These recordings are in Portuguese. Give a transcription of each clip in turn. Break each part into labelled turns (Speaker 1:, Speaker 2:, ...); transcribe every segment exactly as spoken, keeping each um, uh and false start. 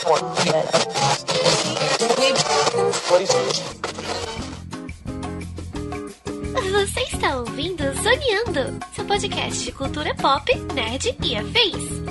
Speaker 1: Você está ouvindo Zoneando, seu podcast de cultura pop, nerd e afins.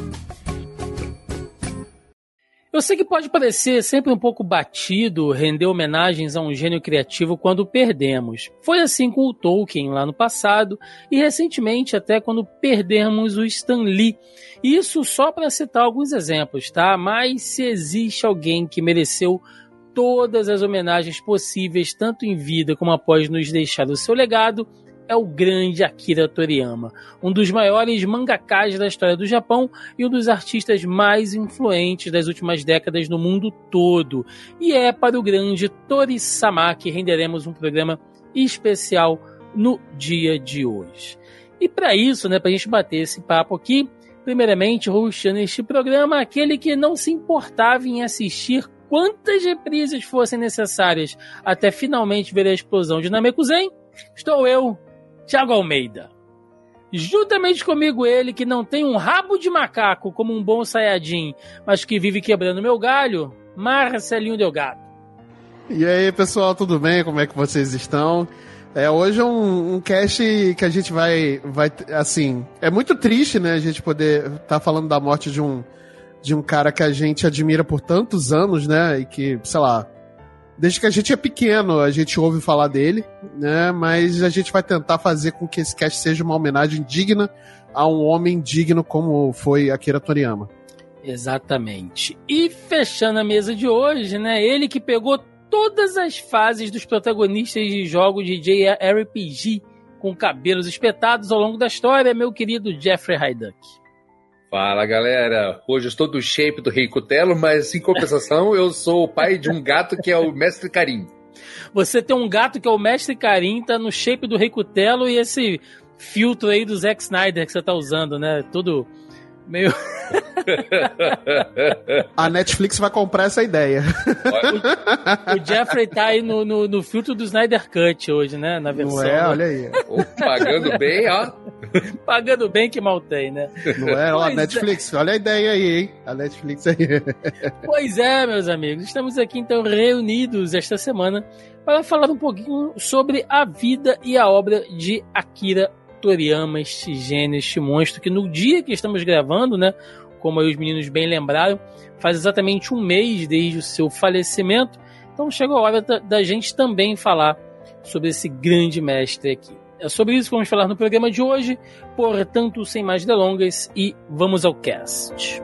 Speaker 2: Eu sei que pode parecer sempre um pouco batido render homenagens a um gênio criativo quando perdemos. Foi assim com o Tolkien lá no passado e recentemente até quando perdemos o Stan Lee. Isso só para citar alguns exemplos, tá? Mas se existe alguém que mereceu todas as homenagens possíveis, tanto em vida como após nos deixar o seu legado, é o grande Akira Toriyama, um dos maiores mangakás da história do Japão e um dos artistas mais influentes das últimas décadas no mundo todo. E é para o grande Tori-sama que renderemos um programa especial no dia de hoje. E para isso, né, para a gente bater esse papo aqui, primeiramente, hosteando este programa, aquele que não se importava em assistir quantas reprises fossem necessárias até finalmente ver a explosão de Namekusei, estou eu, Thiago Almeida. Juntamente comigo ele, que não tem um rabo de macaco como um bom Saiyajin, mas que vive quebrando meu galho, Marcelinho Delgado.
Speaker 3: E aí, pessoal, tudo bem? Como é que vocês estão? É, hoje é um, um cast que a gente vai, vai, assim, é muito triste, né, a gente poder estar tá falando da morte de um, de um cara que a gente admira por tantos anos, né, e que, sei lá, desde que a gente é pequeno, a gente ouve falar dele, né? Mas a gente vai tentar fazer com que esse cast seja uma homenagem digna a um homem digno como foi Akira Toriyama.
Speaker 2: Exatamente. E fechando a mesa de hoje, né? Ele que pegou todas as fases dos protagonistas de jogos de J R P G com cabelos espetados ao longo da história, meu querido Jeffrey Hyduck.
Speaker 4: Fala, galera. Hoje eu estou do shape do Rei Cutelo, mas em compensação eu sou o pai de um gato que é o Mestre Karim.
Speaker 2: Você tem um gato que é o Mestre Karim, tá no shape do Rei Cutelo e esse filtro aí do Zack Snyder que você tá usando, né? Tudo meio...
Speaker 3: A Netflix vai comprar essa ideia.
Speaker 2: O, o Jeffrey tá aí no, no, no filtro do Snyder Cut hoje, né? Na versão.
Speaker 3: Não é? Olha aí.
Speaker 4: Oh, pagando bem, ó.
Speaker 2: Pagando bem que mal tem, né?
Speaker 3: Não é? Ó, a Netflix, é. Olha a ideia aí, hein? A Netflix aí.
Speaker 2: Pois é, meus amigos. Estamos aqui, então, reunidos esta semana para falar um pouquinho sobre a vida e a obra de Akira Toriyama, este gênio, este monstro, que no dia que estamos gravando, né, como aí os meninos bem lembraram, faz exatamente um mês desde o seu falecimento. Então chegou a hora da, da gente também falar sobre esse grande mestre aqui. É sobre isso que vamos falar no programa de hoje, portanto, sem mais delongas, e vamos ao cast.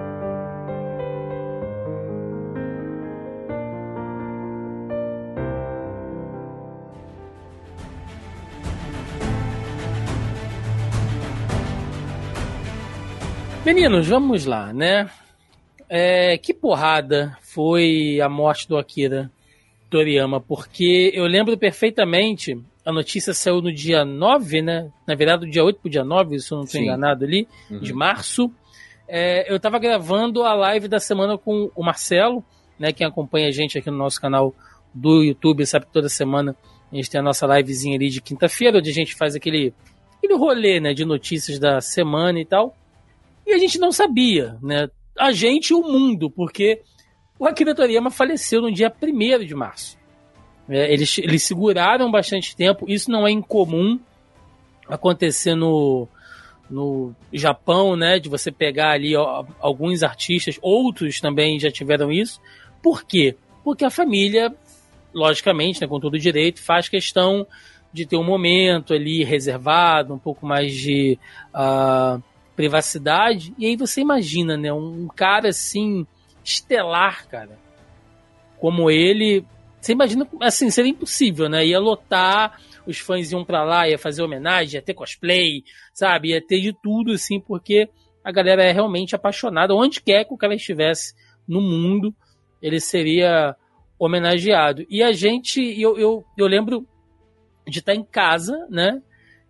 Speaker 2: Meninos, vamos lá, né? É, que porrada foi a morte do Akira Toriyama, porque eu lembro perfeitamente, a notícia saiu no dia nove, né? Na verdade, do dia oito pro dia nove, se eu não estou enganado ali, uhum. de março. É, eu estava gravando a live da semana com o Marcelo, né? Quem acompanha a gente aqui no nosso canal do YouTube, sabe que toda semana a gente tem a nossa livezinha ali de quinta-feira, onde a gente faz aquele, aquele rolê, né? De notícias da semana e tal. E a gente não sabia, né? A gente e o mundo, porque o Akira Toriyama faleceu no dia primeiro de março. É, eles, eles seguraram bastante tempo, isso não é incomum acontecer no, no Japão, né? De você pegar ali ó, alguns artistas, outros também já tiveram isso. Por quê? Porque a família, logicamente, né, com todo direito, faz questão de ter um momento ali reservado, um pouco mais de... Uh, privacidade, e aí você imagina, né, um cara assim, estelar, cara, como ele, você imagina, assim, seria impossível, né, ia lotar, os fãs iam pra lá, ia fazer homenagem, ia ter cosplay, sabe, ia ter de tudo, assim, porque a galera é realmente apaixonada, onde quer que o cara estivesse no mundo, ele seria homenageado, e a gente, eu, eu, eu lembro de estar em casa, né,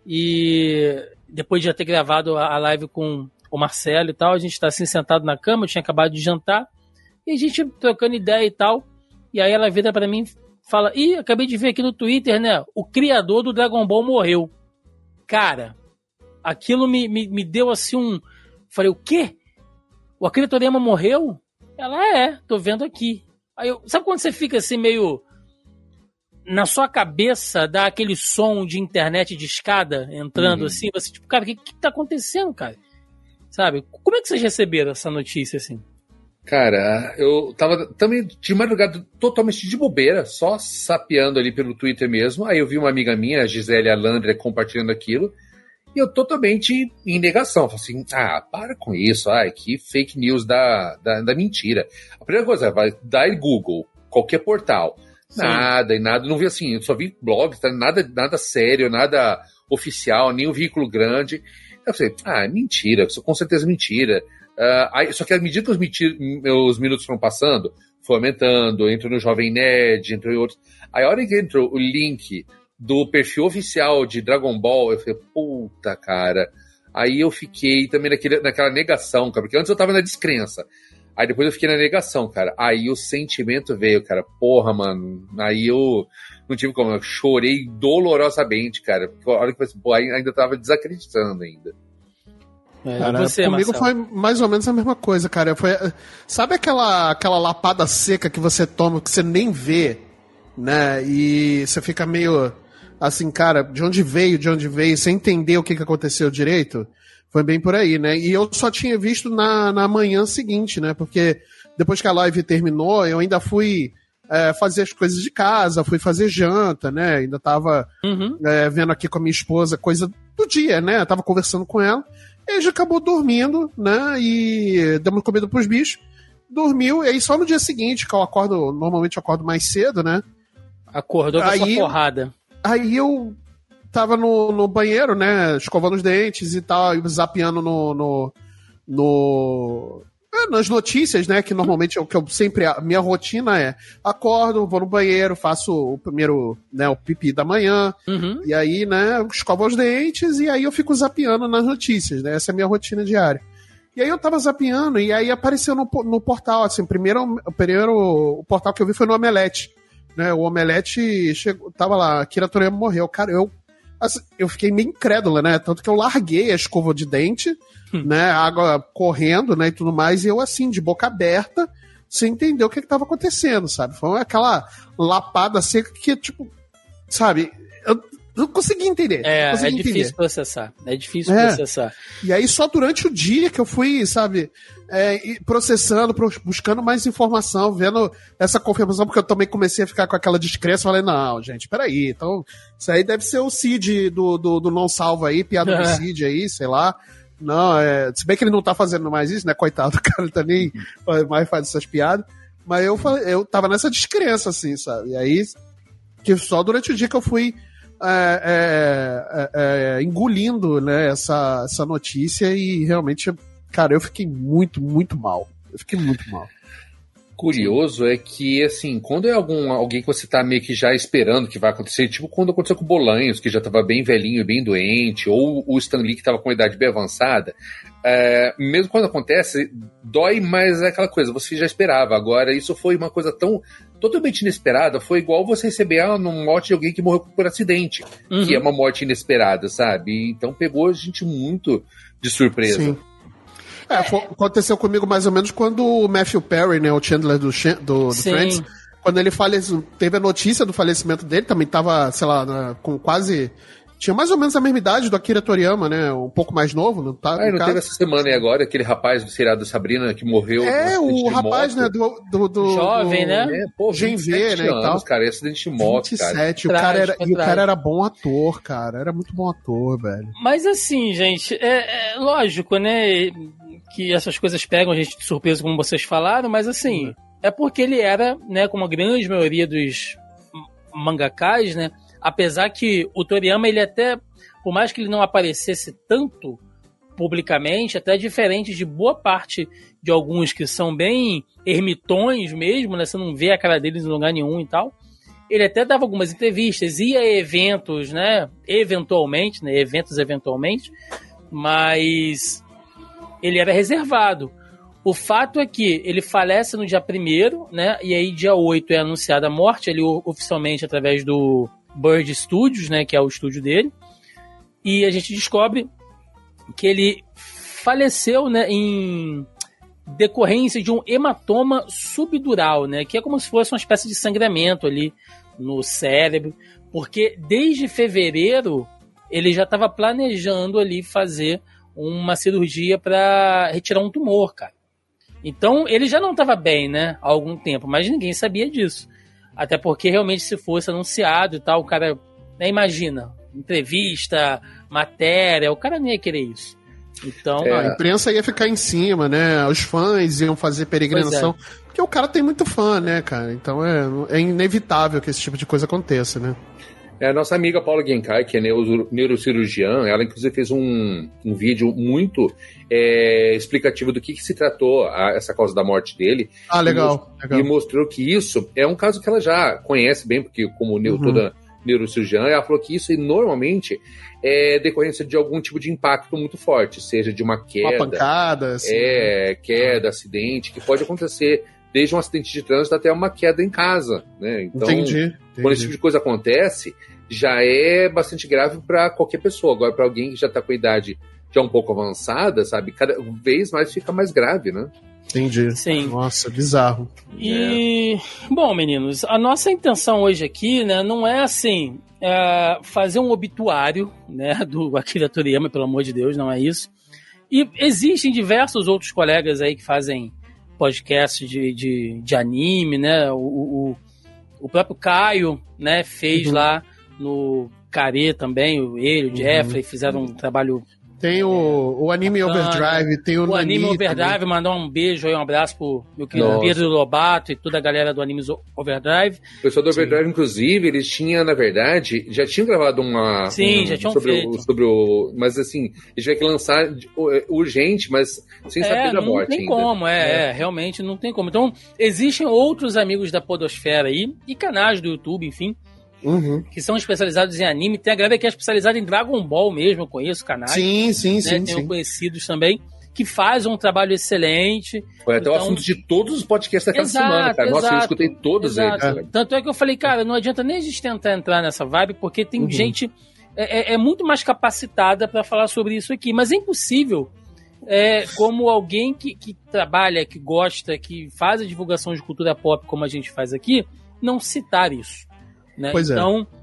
Speaker 2: e depois de já ter gravado a live com o Marcelo e tal, a gente está assim sentado na cama, eu tinha acabado de jantar, e a gente trocando ideia e tal, e aí ela vira para mim e fala, ih, acabei de ver aqui no Twitter, né, o criador do Dragon Ball morreu. Cara, aquilo me, me, me deu assim um... Falei, o quê? O Akira Toriyama morreu? Ela é, tô vendo aqui. Aí eu, sabe quando você fica assim meio... Na sua cabeça dá aquele som de internet de escada entrando uhum. assim, você tipo, cara, o que, que tá acontecendo, cara? Sabe? Como é que vocês receberam essa notícia assim?
Speaker 4: Cara, eu tava também de madrugada totalmente de bobeira, só sapeando ali pelo Twitter mesmo. Aí eu vi uma amiga minha, a Gisele Alandria, compartilhando aquilo. E eu totalmente em negação. Falei assim, ah, para com isso. Ai, que fake news da, da, da mentira. A primeira coisa, vai dar Google, qualquer portal. Sim. Nada, e nada. Não vi assim, eu só vi blogs, nada, nada sério, nada oficial, nenhum veículo grande. Eu falei, ah, mentira, isso com certeza mentira. Uh, aí, só que à medida que os, mentir, os minutos foram passando, foi aumentando, entrou no Jovem Nerd, entrou em outros. Aí a hora que entrou o link do perfil oficial de Dragon Ball, eu falei, puta, cara. Aí eu fiquei também naquele, naquela negação, cara, porque antes eu tava na descrença. Aí depois eu fiquei na negação, cara. Aí o sentimento veio, cara. Porra, mano. Aí eu não tive como. Eu chorei dolorosamente, cara. Porque a hora que eu falei, pô, ainda tava desacreditando ainda.
Speaker 3: É, cara, você, comigo Marcelo? Foi mais ou menos a mesma coisa, cara. Foi, sabe aquela, aquela lapada seca que você toma, que você nem vê, né? E você fica meio assim, cara, de onde veio, de onde veio, sem entender o que, que aconteceu direito? Foi bem por aí, né? E eu só tinha visto na, na manhã seguinte, né? Porque depois que a live terminou, eu ainda fui é, fazer as coisas de casa, fui fazer janta, né? Ainda tava uhum. é, vendo aqui com a minha esposa coisa do dia, né? Eu tava conversando com ela. E já acabou dormindo, né? E demos comida pros bichos. Dormiu, e aí só no dia seguinte, que eu acordo, normalmente eu acordo mais cedo, né?
Speaker 2: Acordou com aí, essa porrada.
Speaker 3: Aí eu tava no, no banheiro, né? Escovando os dentes e tal, e zapeando no. no, no é, nas notícias, né? Que normalmente é o que eu sempre. A minha rotina é: acordo, vou no banheiro, faço o primeiro, né? O pipi da manhã. Uhum. E aí, né? Escovo os dentes e aí eu fico zapeando nas notícias, né? Essa é a minha rotina diária. E aí eu tava zapeando e aí apareceu no, no portal, assim, primeiro, primeiro o portal que eu vi foi no Omelete, né? O Omelete chegou, tava lá, Akira Toriyama morreu. Cara, eu assim, eu fiquei meio incrédula, né? Tanto que eu larguei a escova de dente, hum. né? Água correndo, né? E tudo mais, e eu assim, de boca aberta, sem entender o que que tava acontecendo, sabe? Foi aquela lapada seca que, tipo, sabe? Eu não consegui entender.
Speaker 2: É,
Speaker 3: consegui
Speaker 2: é
Speaker 3: entender.
Speaker 2: difícil processar. É difícil
Speaker 3: é.
Speaker 2: processar.
Speaker 3: E aí só durante o dia que eu fui, sabe, é, processando, buscando mais informação, vendo essa confirmação, porque eu também comecei a ficar com aquela descrença, falei, não, gente, peraí, então isso aí deve ser o Cid do, do, do Não Salva aí, piada do Cid aí, sei lá. Não, é, se bem que ele não tá fazendo mais isso, né, coitado, o cara também mais faz essas piadas, mas eu, eu tava nessa descrença, assim, sabe, e aí, que só durante o dia que eu fui É, é, é, é, engolindo, né, essa, essa notícia e realmente, cara, eu fiquei muito, muito mal. Eu fiquei muito mal.
Speaker 4: Curioso é que, assim, quando é algum, alguém que você tá meio que já esperando que vai acontecer, tipo quando aconteceu com o Bolanhos, que já tava bem velhinho, bem doente, ou o Stan Lee que tava com uma idade bem avançada, é, mesmo quando acontece, dói, mas é aquela coisa, você já esperava. Agora, isso foi uma coisa tão totalmente inesperada, foi igual você receber a morte de alguém que morreu por acidente, uhum. que é uma morte inesperada, sabe? Então pegou a gente muito de surpresa.
Speaker 3: Sim. É, aconteceu comigo mais ou menos quando o Matthew Perry, né, o Chandler do, do, do Friends, quando ele faleceu, teve a notícia do falecimento dele, também tava, sei lá, na, com quase... Tinha mais ou menos a mesma idade do Akira Toriyama, né? Um pouco mais novo, não tá?
Speaker 4: Ah, não teve essa semana aí agora, aquele rapaz do seriado da Sabrina que morreu.
Speaker 3: É, o rapaz, moto. né? Do, do, do
Speaker 2: Jovem,
Speaker 3: do,
Speaker 2: né?
Speaker 4: É, pô,
Speaker 3: Gen V, né?
Speaker 4: Anos,
Speaker 3: e tal.
Speaker 4: Cara, acidente de moto,
Speaker 3: vinte e sete, cara. O cara era, e o cara era bom ator, cara. Era muito bom ator, velho.
Speaker 2: Mas assim, gente, é, é lógico, né? Que essas coisas pegam a gente de surpresa, como vocês falaram, mas assim, uhum. é porque ele era, né? Como a grande maioria dos mangakas, né? Apesar que o Toriyama, ele até... Por mais que ele não aparecesse tanto publicamente, até diferente de boa parte de alguns que são bem ermitões mesmo, né? Você não vê a cara deles em lugar nenhum e tal. Ele até dava algumas entrevistas, ia a eventos, né? Eventualmente, né? Eventos eventualmente, mas ele era reservado. O fato é que ele falece no dia primeiro, né? E aí dia oito é anunciada a morte, ele oficialmente através do Bird Studios, né? Que é o estúdio dele. E a gente descobre que ele faleceu, né, em decorrência de um hematoma subdural, né? Que é como se fosse uma espécie de sangramento ali no cérebro, porque desde fevereiro ele já estava planejando ali fazer uma cirurgia para retirar um tumor, cara. Então ele já não estava bem, né? Há algum tempo, mas ninguém sabia disso. Até porque realmente se fosse anunciado e tal, o cara, né, imagina, entrevista, matéria, o cara nem ia querer isso. Então,
Speaker 3: é, a imprensa ia ficar em cima, né? Os fãs iam fazer peregrinação. É. Porque o cara tem muito fã, né, cara? Então é, é inevitável que esse tipo de coisa aconteça, né?
Speaker 4: É, a nossa amiga Paula Genkai, que é neuro, neurocirurgiã, ela inclusive fez um, um vídeo muito é, explicativo do que, que se tratou a, essa causa da morte dele.
Speaker 3: Ah, legal,
Speaker 4: e mostrou,
Speaker 3: legal.
Speaker 4: E mostrou que isso é um caso que ela já conhece bem, porque como neuro, uhum. toda neurocirurgiã, ela falou que isso normalmente é decorrência de algum tipo de impacto muito forte, seja de uma queda,
Speaker 3: uma pancada, assim,
Speaker 4: é, queda, acidente, que pode acontecer desde um acidente de trânsito até uma queda em casa, né? Então,
Speaker 3: entendi, entendi.
Speaker 4: Quando esse tipo de coisa acontece, já é bastante grave para qualquer pessoa. Agora, para alguém que já está com a idade já um pouco avançada, sabe? Cada vez mais fica mais grave, né?
Speaker 3: Entendi.
Speaker 2: Sim.
Speaker 3: Nossa, bizarro.
Speaker 2: E, é. bom, meninos, a nossa intenção hoje aqui, né, não é assim, é fazer um obituário, né, do Akira Toriyama, pelo amor de Deus, não é isso. E existem diversos outros colegas aí que fazem podcast de, de, de anime, né? O, o, o próprio Caio, né, fez uhum. lá no Care também, ele, o Jeffrey, uhum. fizeram um trabalho.
Speaker 3: Tem o, o Anime bacana. Overdrive, tem o,
Speaker 2: o Anime Overdrive, também. Mandar um beijo aí, um abraço pro meu querido Nossa. Pedro Lobato e toda a galera do Anime Overdrive.
Speaker 4: O pessoal do Overdrive, Sim. inclusive, eles tinham, na verdade, já tinham gravado uma...
Speaker 2: Sim,
Speaker 4: um,
Speaker 2: já tinham
Speaker 4: sobre
Speaker 2: feito.
Speaker 4: O, sobre o, mas assim, eles tiveram que lançar urgente, mas sem
Speaker 2: é,
Speaker 4: saber da morte
Speaker 2: não tem
Speaker 4: ainda.
Speaker 2: como, é, é. é, realmente não tem como. Então, existem outros amigos da podosfera aí, e canais do YouTube, enfim, Uhum. que são especializados em anime. Tem a galera que é especializada em Dragon Ball mesmo, eu conheço canais.
Speaker 3: Sim, sim,
Speaker 2: né?
Speaker 3: sim.
Speaker 2: Tenho
Speaker 3: sim.
Speaker 2: conhecidos também, que fazem um trabalho excelente.
Speaker 4: Foi até então... o assunto de todos os podcasts daquela
Speaker 2: exato,
Speaker 4: semana, cara. Nossa,
Speaker 2: exato,
Speaker 4: eu escutei todos
Speaker 2: exato.
Speaker 4: eles. Cara.
Speaker 2: Tanto é que eu falei, cara, não adianta nem a gente tentar entrar nessa vibe, porque tem uhum. gente é, é muito mais capacitada para falar sobre isso aqui. Mas é impossível, é, como alguém que, que trabalha, que gosta, que faz a divulgação de cultura pop, como a gente faz aqui, não citar isso. Né?
Speaker 3: Pois
Speaker 2: então,
Speaker 3: é.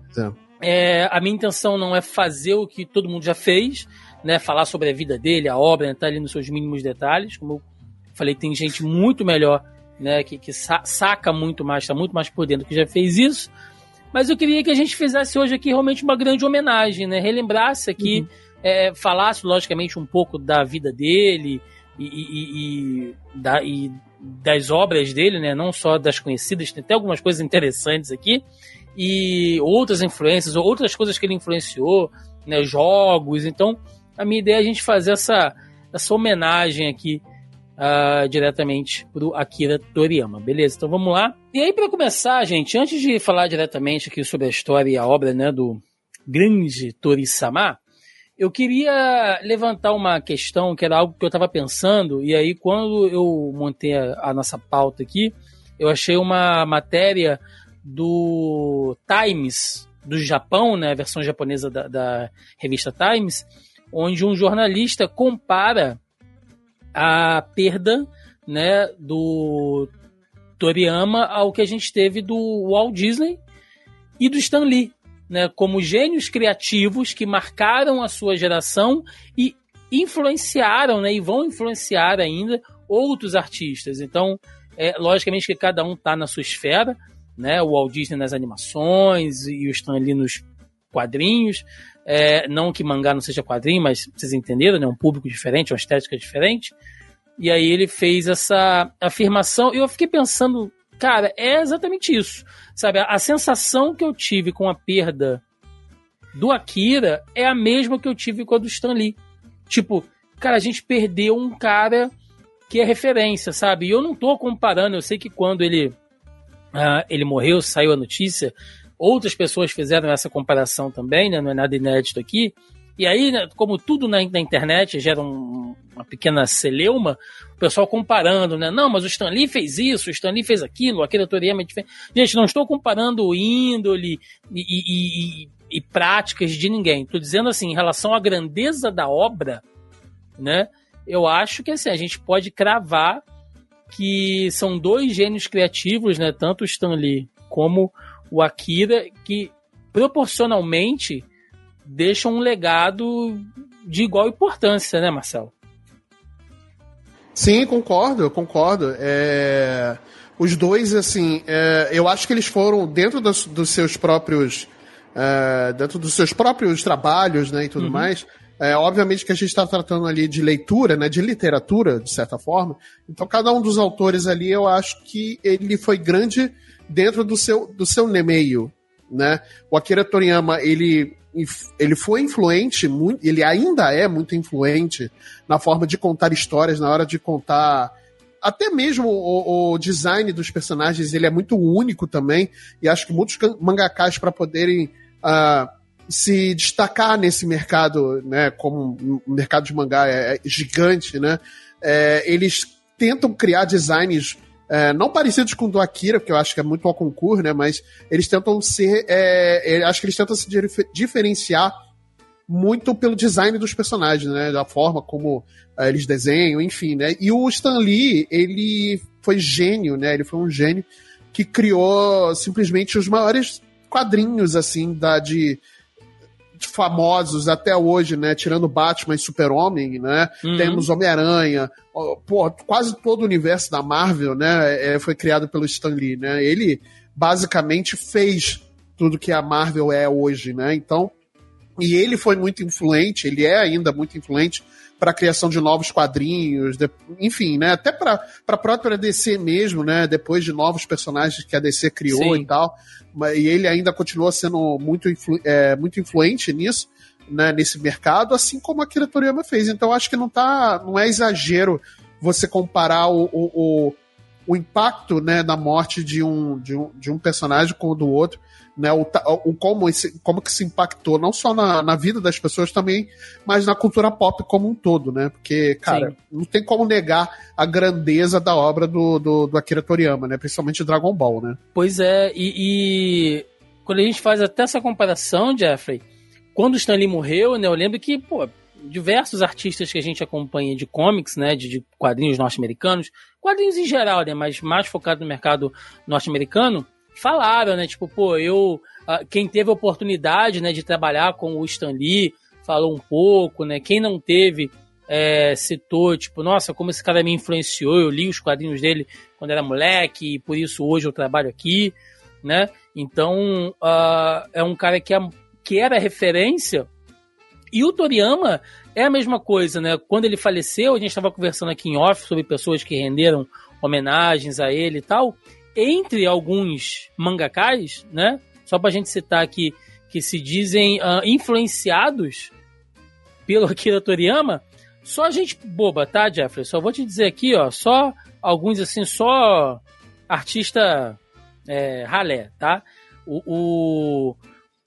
Speaker 2: É, a minha intenção não é fazer o que todo mundo já fez, né, falar sobre a vida dele, a obra, estar né, ali nos seus mínimos detalhes. Como eu falei, tem gente muito melhor, né, que, que saca muito mais, está muito mais por dentro, que já fez isso. Mas eu queria que a gente fizesse hoje aqui realmente uma grande homenagem, né, relembrasse aqui, uhum. é, falasse logicamente um pouco da vida dele e, e, e, da, e das obras dele, né, não só das conhecidas, tem até algumas coisas interessantes aqui, e outras influências, outras coisas que ele influenciou, né, jogos. Então, a minha ideia é a gente fazer essa, essa homenagem aqui uh, diretamente pro Akira Toriyama, beleza? Então vamos lá. E aí, para começar, gente, antes de falar diretamente aqui sobre a história e a obra, né, do grande Tori-sama, eu queria levantar uma questão que era algo que eu estava pensando, e aí quando eu montei a, a nossa pauta aqui, eu achei uma matéria do Times, do Japão, né, a versão japonesa da, da revista Times, onde um jornalista compara a perda, né, do Toriyama ao que a gente teve do Walt Disney e do Stan Lee, né, como gênios criativos que marcaram a sua geração e influenciaram, né, e vão influenciar ainda outros artistas. Então, é, logicamente que cada um está na sua esfera, né, o Walt Disney nas animações e o Stan Lee nos quadrinhos, é, não que mangá não seja quadrinho, mas vocês entenderam, né, um público diferente, uma estética diferente, e aí ele fez essa afirmação, e eu fiquei pensando, cara, é exatamente isso, sabe, a, a sensação que eu tive com a perda do Akira é a mesma que eu tive com a do Stan Lee, tipo, cara, a gente perdeu um cara que é referência, sabe, e eu não tô comparando, eu sei que quando ele Uh, ele morreu, saiu a notícia, outras pessoas fizeram essa comparação também, né? Não é nada inédito aqui, e aí, né, como tudo na, na internet gera um, uma pequena celeuma, o pessoal comparando, né? Não, mas o Stan Lee fez isso, o Stan Lee fez aquilo, aquele Toriyama é diferente. Gente, não estou comparando índole e, e, e, e práticas de ninguém, estou dizendo assim, em relação à grandeza da obra, né? Eu acho que assim, a gente pode cravar que são dois gênios criativos, né? Tanto o Stan Lee como o Akira, que proporcionalmente deixam um legado de igual importância, né, Marcelo?
Speaker 3: Sim, concordo, concordo. É... Os dois, assim, é... eu acho que eles foram dentro dos, dos seus próprios é... dentro dos seus próprios trabalhos, né, e tudo uhum. mais. É, obviamente que a gente está tratando ali de leitura, né, de literatura, de certa forma. Então, cada um dos autores ali, eu acho que ele foi grande dentro do seu, do seu meio, né? O Akira Toriyama, ele, ele foi influente, muito, ele ainda é muito influente na forma de contar histórias, na hora de contar... Até mesmo o, o design dos personagens, ele é muito único também, e acho que muitos mangakas, para poderem... Uh, se destacar nesse mercado, né, como o mercado de mangá é gigante, né, é, eles tentam criar designs é, não parecidos com o do Akira, porque eu acho que é muito ao concurso, né, mas eles tentam ser, é, acho que eles tentam se diferenciar muito pelo design dos personagens, né, da forma como é, eles desenham, enfim, né, e o Stan Lee, ele foi gênio, né, ele foi um gênio que criou simplesmente os maiores quadrinhos, assim, da, de famosos até hoje, né? Tirando Batman e Super-Homem, né? Uhum. Temos Homem-Aranha, pô, quase todo o universo da Marvel, né? É, foi criado pelo Stan Lee, né? Ele basicamente fez tudo que a Marvel é hoje, né? Então, e ele foi muito influente, ele é ainda muito influente para a criação de novos quadrinhos, de, enfim, né? Até para a própria D C mesmo, né? Depois de novos personagens que a D C criou Sim. e tal. E ele ainda continua sendo muito, influ, é, muito influente nisso, né, nesse mercado, assim como a Akira Toriyama fez. Então acho que não, tá, não é exagero você comparar o, o, o, o impacto, né, da morte de um, de, um, de um personagem com o do outro, né, o, o, como, esse, como que se impactou não só na, na vida das pessoas também, mas na cultura pop como um todo, né? Porque, cara, Sim. não tem como negar a grandeza da obra do, do, do Akira Toriyama, né? Principalmente Dragon Ball, né?
Speaker 2: Pois é, e, e quando a gente faz até essa comparação, Jeffrey, quando o Stan Lee morreu, né, eu lembro que, pô, diversos artistas que a gente acompanha de comics, né, de, de quadrinhos norte-americanos, quadrinhos em geral, né, mas mais focado no mercado norte-americano, falaram, né, tipo, pô, eu, uh, quem teve a oportunidade, né, de trabalhar com o Stan Lee, falou um pouco, né, quem não teve, é, citou, tipo, nossa, como esse cara me influenciou, eu li os quadrinhos dele quando era moleque, e por isso hoje eu trabalho aqui, né, então, uh, é um cara que, é, que era referência, e o Toriyama é a mesma coisa, né, quando ele faleceu, a gente estava conversando aqui em off sobre pessoas que renderam homenagens a ele e tal. Entre alguns mangakas, né? Só pra gente citar aqui, que se dizem uh, influenciados pelo Akira Toriyama, só gente boba, tá, Jeffrey? Só vou te dizer aqui, ó, só alguns, assim, só artista é, ralé, tá? O, o,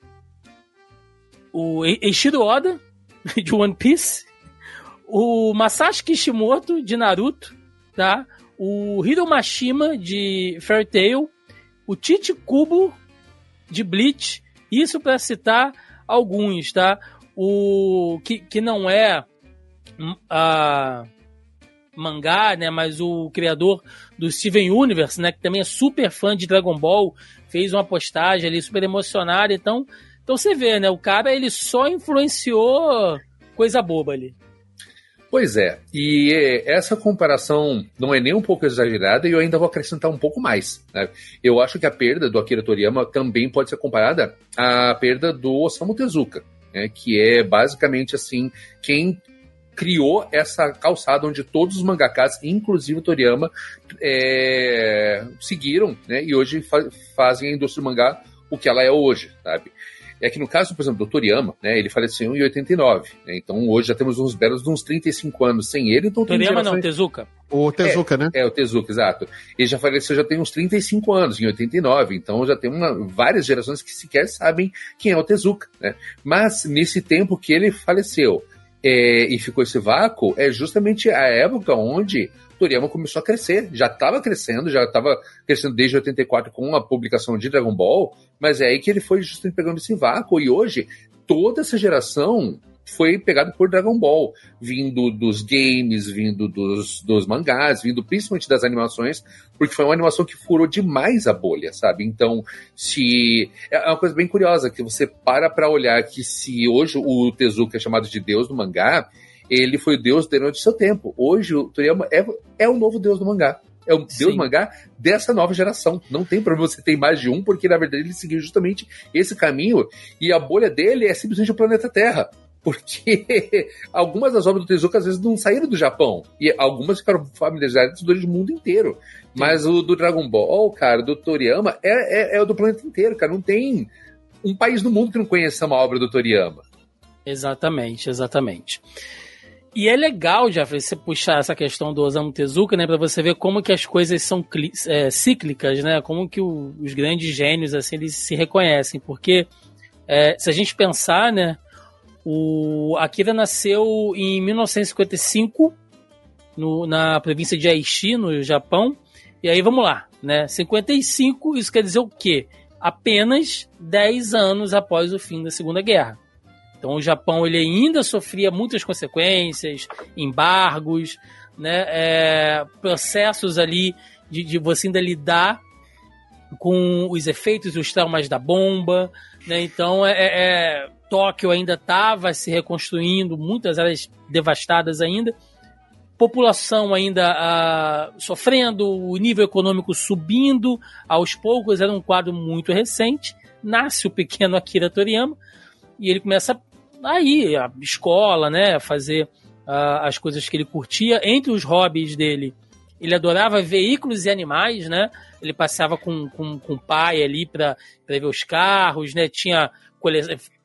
Speaker 2: o Eiichiro Oda, de One Piece, o Masashi Kishimoto, de Naruto, tá? O Hiro Mashima, de Fairy Tail, o Tite Kubo, de Bleach, isso para citar alguns, tá? O que, que não é a mangá, né, mas o criador do Steven Universe, né, que também é super fã de Dragon Ball, fez uma postagem ali super emocionada, então, então você vê, né, o cara ele só influenciou coisa boba ali.
Speaker 4: Pois é, e essa comparação não é nem um pouco exagerada e eu ainda vou acrescentar um pouco mais, né? Eu acho que a perda do Akira Toriyama também pode ser comparada à perda do Osamu Tezuka, né? Que é basicamente assim, quem criou essa calçada onde todos os mangakas, inclusive o Toriyama, é, seguiram, né? E hoje fa- fazem a indústria do mangá o que ela é hoje, sabe? É que no caso, por exemplo, do Toriyama, né, ele faleceu em oitenta e nove, né, então hoje já temos uns belos de uns trinta e cinco anos sem ele. Então
Speaker 2: Toriyama
Speaker 4: gerações...
Speaker 2: não, Tezuka.
Speaker 3: O Tezuka,
Speaker 4: é,
Speaker 3: né?
Speaker 4: É, o Tezuka, exato. Ele já faleceu, já tem uns trinta e cinco anos, em oitenta e nove, então já tem uma, várias gerações que sequer sabem quem é o Tezuka, né? Mas nesse tempo que ele faleceu é, e ficou esse vácuo, é justamente a época onde Toriyama começou a crescer, já estava crescendo, já estava crescendo desde oitenta e quatro com a publicação de Dragon Ball, mas é aí que ele foi justamente pegando esse vácuo, e hoje toda essa geração foi pegado por Dragon Ball, vindo dos games, vindo dos, dos mangás, vindo principalmente das animações, porque foi uma animação que furou demais a bolha, sabe? Então, se... É uma coisa bem curiosa, que você para pra olhar que se hoje o Tezuka é chamado de Deus do mangá, ele foi o Deus durante o seu tempo. Hoje o Toriyama é, é o novo Deus do mangá. É o Deus do mangá dessa nova geração. Não tem problema você ter mais de um, porque na verdade ele seguiu justamente esse caminho, e a bolha dele é simplesmente o planeta Terra. Porque algumas das obras do Tezuka às vezes não saíram do Japão, e algumas ficaram familiarizadas durante o mundo inteiro. Sim. Mas o do Dragon Ball, cara, do Toriyama, é, é, é o do planeta inteiro, cara. Não tem um país do mundo que não conheça uma obra do Toriyama.
Speaker 2: Exatamente, exatamente. E é legal, Jeffrey, você puxar essa questão do Osamu Tezuka, né, para você ver como que as coisas são é, cíclicas, né, como que o, os grandes gênios, assim, eles se reconhecem, porque é, se a gente pensar, né, o Akira nasceu em mil novecentos e cinquenta e cinco, no, na província de Aichi, no Japão, e aí vamos lá, né, cinquenta e cinco, isso quer dizer o quê? Apenas dez anos após o fim da Segunda Guerra. Então o Japão ele ainda sofria muitas consequências, embargos, né, é, processos ali de, de você ainda lidar com os efeitos e os traumas da bomba, né? Então é, é, Tóquio ainda estava se reconstruindo, muitas áreas devastadas ainda, população ainda ah, sofrendo, o nível econômico subindo aos poucos, era um quadro muito recente. Nasce o pequeno Akira Toriyama e ele começa aí a escola, né, fazer uh, as coisas que ele curtia. Entre os hobbies dele, ele adorava veículos e animais, né? Ele passeava com, com, com o pai ali para ver os carros, né? Tinha cole...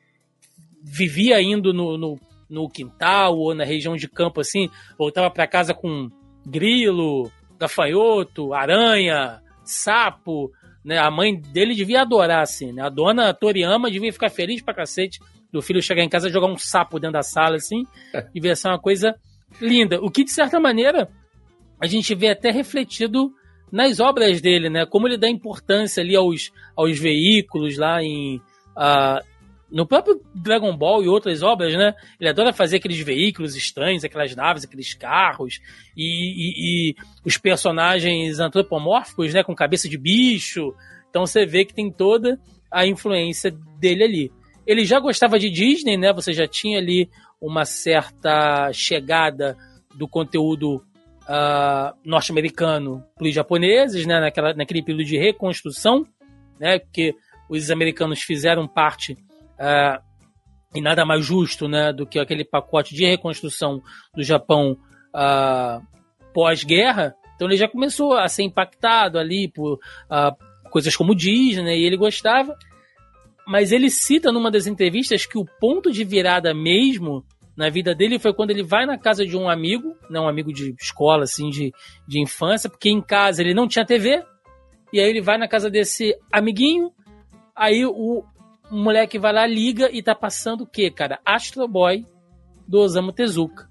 Speaker 2: vivia indo no, no, no quintal ou na região de campo, assim, voltava para casa com grilo, gafanhoto, aranha, sapo, né? A mãe dele devia adorar, assim, né? A dona Toriyama devia ficar feliz pra cacete do filho chegar em casa e jogar um sapo dentro da sala, assim, e ver essa uma coisa linda. O que, de certa maneira, a gente vê até refletido nas obras dele, né? Como ele dá importância ali aos, aos veículos lá em... Uh, no próprio Dragon Ball e outras obras, né? Ele adora fazer aqueles veículos estranhos, aquelas naves, aqueles carros, e, e, e os personagens antropomórficos, né? Com cabeça de bicho. Então você vê que tem toda a influência dele ali. Ele já gostava de Disney, né? Você já tinha ali uma certa chegada do conteúdo uh, norte-americano para os japoneses, né? Naquela, naquele período de reconstrução, né? Porque os americanos fizeram parte, uh, e nada mais justo, né? Do que aquele pacote de reconstrução do Japão uh, pós-guerra. Então ele já começou a ser impactado ali por uh, coisas como Disney, e ele gostava. Mas ele cita numa das entrevistas que o ponto de virada mesmo na vida dele foi quando ele vai na casa de um amigo, né, um amigo de escola, assim, de, de infância, porque em casa ele não tinha T V, e aí ele vai na casa desse amiguinho, aí o, o moleque vai lá, liga e tá passando o quê, cara? Astro Boy do Osamu Tezuka.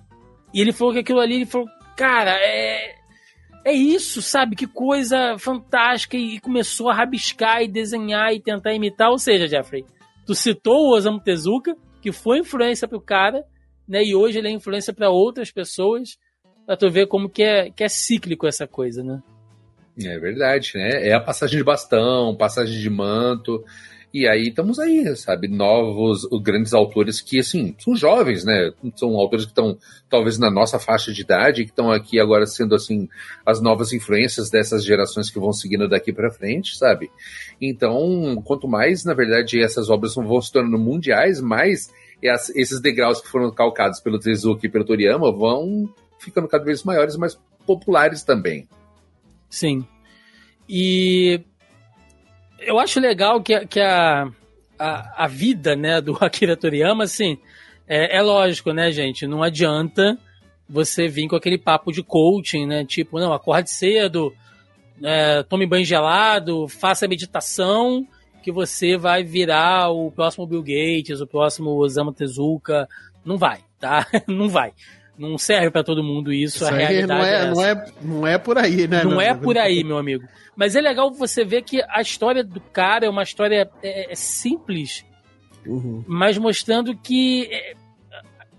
Speaker 2: E ele falou que aquilo ali, ele falou, cara, é... É isso, sabe? Que coisa fantástica. E começou a rabiscar e desenhar e tentar imitar. Ou seja, Jeffrey, tu citou o Osamu Tezuka, que foi influência pro cara, né? E hoje ele é influência para outras pessoas. Pra tu ver como que é, que é cíclico essa coisa, né?
Speaker 4: É verdade, né? É a passagem de bastão, passagem de manto. E aí estamos aí, sabe? Novos, grandes autores que, assim, são jovens, né? São autores que estão, talvez, na nossa faixa de idade, que estão aqui agora sendo, assim, as novas influências dessas gerações que vão seguindo daqui para frente, sabe? Então, quanto mais, na verdade, essas obras vão se tornando mundiais, mais esses degraus que foram calcados pelo Tezuka e pelo Toriyama vão ficando cada vez maiores e mais populares também.
Speaker 2: Sim. E... eu acho legal que, que a, a, a vida, né, do Akira Toriyama, assim, é, é lógico, né, gente? Não adianta você vir com aquele papo de coaching, né? Tipo, não, acorde cedo, é, tome banho gelado, faça meditação, que você vai virar o próximo Bill Gates, o próximo Osamu Tezuka. Não vai, tá? Não vai. Não serve pra todo mundo isso,
Speaker 3: isso
Speaker 2: a realidade
Speaker 3: não é,
Speaker 2: é essa.
Speaker 3: Não é, não é por aí, né?
Speaker 2: Não
Speaker 3: meu
Speaker 2: é
Speaker 3: amigo?
Speaker 2: por aí, meu amigo. Mas é legal você ver que a história do cara é uma história é, é simples, uhum. mas mostrando que é,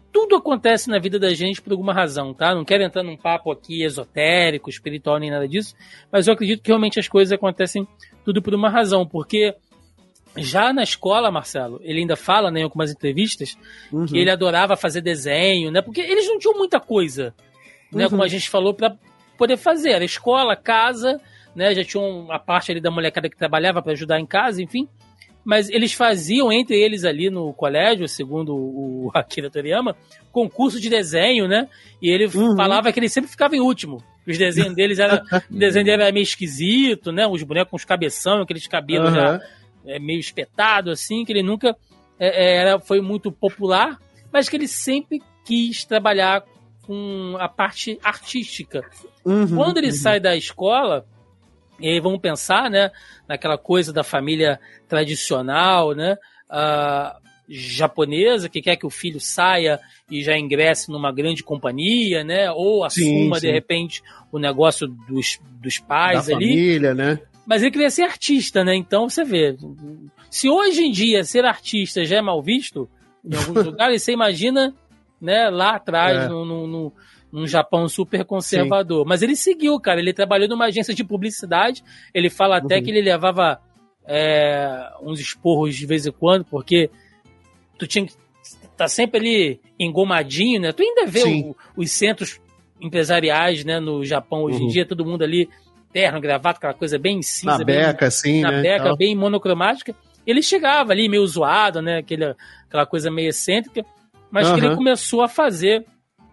Speaker 2: tudo acontece na vida da gente por alguma razão, tá? Não quero entrar num papo aqui esotérico, espiritual, nem nada disso, mas eu acredito que realmente as coisas acontecem tudo por uma razão, porque já na escola, Marcelo, ele ainda fala, né, em algumas entrevistas, uhum. que ele adorava fazer desenho, né? Porque eles não tinham muita coisa, né? Uhum. Como a gente falou, para poder fazer. Era escola, casa, né? Já tinha uma parte ali da molecada que trabalhava para ajudar em casa, enfim. Mas eles faziam, entre eles ali no colégio, segundo o Akira Toriyama, concurso de desenho, né? E ele uhum. falava que ele sempre ficava em último. Os desenhos deles eram, o desenho dele era meio esquisito, né? Os bonecos com os cabeção, aqueles cabelos uhum. já é, meio espetado, assim, que ele nunca é, era, foi muito popular, mas que ele sempre quis trabalhar com a parte artística. Uhum, Quando ele uhum. sai da escola, e aí vamos pensar, né, naquela coisa da família tradicional, né, uh, japonesa, que quer que o filho saia e já ingresse numa grande companhia, né, ou assuma, sim, sim. de repente, o negócio dos, dos pais
Speaker 3: da
Speaker 2: ali.
Speaker 3: Família, né?
Speaker 2: Mas ele queria ser artista, né? Então você vê. Se hoje em dia ser artista já é mal visto em alguns lugares, você imagina, né, lá atrás, é. no, no, no, num Japão super conservador. Sim. Mas ele seguiu, cara. Ele trabalhou numa agência de publicidade. Ele fala até uhum. que ele levava é, uns esporros de vez em quando, porque tu tinha que tá sempre ali engomadinho, né? Tu ainda vê o, os centros empresariais, né, no Japão hoje uhum. em dia, todo mundo ali terno, gravata, aquela coisa bem cinza.
Speaker 3: Na
Speaker 2: bem,
Speaker 3: beca, assim,
Speaker 2: na
Speaker 3: né?
Speaker 2: beca,
Speaker 3: Então...
Speaker 2: bem monocromática. Ele chegava ali meio zoado, né? Aquela, aquela coisa meio excêntrica, mas uhum. que ele começou a fazer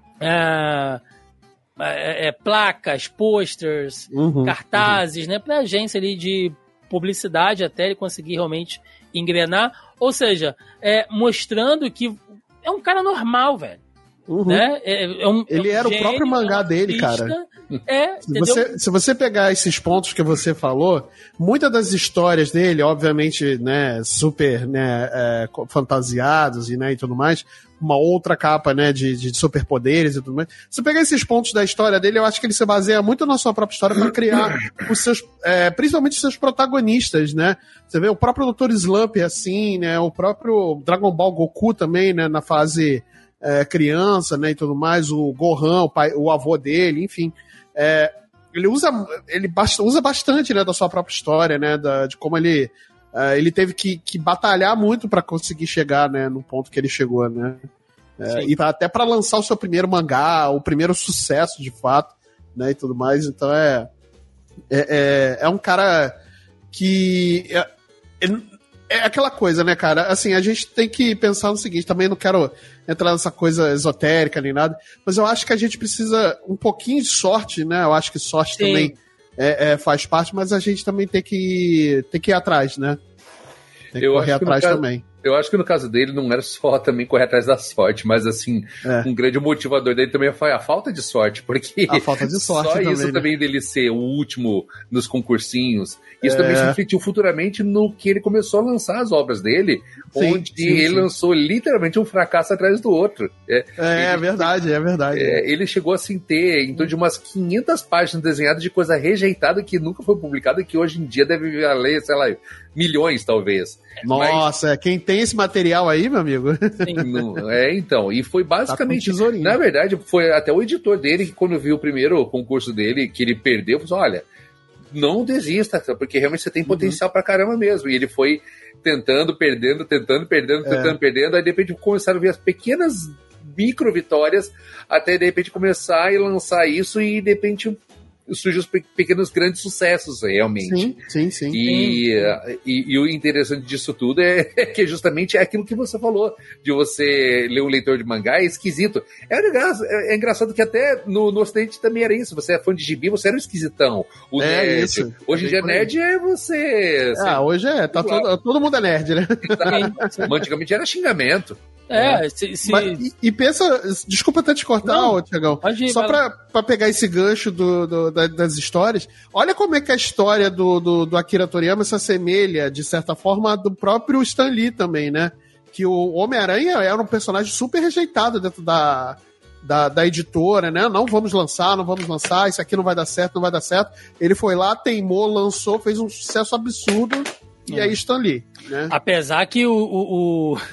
Speaker 2: é, é, é, placas, posters, uhum, cartazes, uhum. né? Pra agência ali de publicidade, até ele conseguir realmente engrenar. Ou seja, é, mostrando que é um cara normal, velho. Uhum. Né? É, é um,
Speaker 3: ele
Speaker 2: é um
Speaker 3: era
Speaker 2: gênio,
Speaker 3: o próprio mangá
Speaker 2: é um
Speaker 3: dele,
Speaker 2: artista,
Speaker 3: cara.
Speaker 2: É,
Speaker 3: se, você, se você pegar esses pontos que você falou, muitas das histórias dele, obviamente, né, super, né, é, fantasiados e, né, e tudo mais, uma outra capa, né, de, de superpoderes e tudo mais. Se você pegar esses pontos da história dele, eu acho que ele se baseia muito na sua própria história para criar os seus, é, principalmente os seus protagonistas, né? Você vê o próprio doutor Slump é assim, né? O próprio Dragon Ball Goku também, né, na fase é, criança, né, e tudo mais, o Gohan, o, pai, o avô dele, enfim. É, ele usa, ele bast- usa bastante, né, da sua própria história, né, da, de como ele, uh, ele teve que, que batalhar muito para conseguir chegar, né, no ponto que ele chegou, né, é, e pra, até para lançar o seu primeiro mangá, o primeiro sucesso de fato, né, e tudo mais. Então é é, é, é um cara que é, é, é aquela coisa, né, cara, assim, a gente tem que pensar no seguinte, também não quero entrar nessa coisa esotérica nem nada, mas eu acho que a gente precisa um pouquinho de sorte, né, eu acho que sorte Sim. também é, é, faz parte, mas a gente também tem que, tem que ir atrás, né, tem que
Speaker 4: eu
Speaker 3: correr atrás
Speaker 4: caso,
Speaker 3: também.
Speaker 4: Eu acho que no caso dele não era só também correr atrás da sorte, mas assim, é. um grande motivador dele também foi a falta de sorte, porque
Speaker 3: a falta de sorte
Speaker 4: só
Speaker 3: também,
Speaker 4: isso
Speaker 3: né?
Speaker 4: também dele ser o último nos concursinhos, isso
Speaker 3: é.
Speaker 4: também se refletiu futuramente no que ele começou a lançar as obras dele, sim, onde sim, ele sim. lançou literalmente um fracasso atrás do outro.
Speaker 3: É, é, é verdade, é verdade.
Speaker 4: É, ele chegou assim ter em torno de umas quinhentas páginas desenhadas de coisa rejeitada que nunca foi publicada e que hoje em dia deve valer, sei lá, milhões talvez.
Speaker 3: Nossa, Mas... quem tem esse material aí, meu amigo?
Speaker 4: Não, é, então, e foi basicamente,
Speaker 3: tá
Speaker 4: na verdade, foi até o editor dele que quando viu o primeiro concurso dele, que ele perdeu, falou, olha, não desista, porque realmente você tem potencial uhum. pra caramba mesmo, e ele foi tentando, perdendo, tentando, perdendo, tentando, é. perdendo, aí de repente começaram a ver as pequenas micro vitórias, até de repente começar e lançar isso, e de repente surgem os pequenos grandes sucessos, realmente.
Speaker 3: Sim, sim, sim.
Speaker 4: E, sim. E, e o interessante disso tudo é, é que justamente é aquilo que você falou, de você ler um leitor de mangá, é esquisito. É, é, é engraçado que até no, no Ocidente também era isso, você é fã de gibi, você era um esquisitão. O
Speaker 3: é
Speaker 4: nerd.
Speaker 3: Isso.
Speaker 4: Hoje em dia nerd é você...
Speaker 3: Ah, hoje é, tá todo, todo mundo é nerd, né?
Speaker 4: Tá. Antigamente era xingamento.
Speaker 2: É, é. Se, se...
Speaker 3: Mas, e, e pensa, desculpa até te cortar, Tiagão, só pra, pra pegar esse gancho do, do, da, das histórias, olha como é que a história do, do, do Akira Toriyama se assemelha, de certa forma, do próprio Stan Lee também, né? Que o Homem-Aranha era um personagem super rejeitado dentro da, da, da editora, né? Não vamos lançar, não vamos lançar, isso aqui não vai dar certo, não vai dar certo. Ele foi lá, teimou, lançou, fez um sucesso absurdo, e é. aí Stan Lee, né?
Speaker 2: Apesar que o... o, o...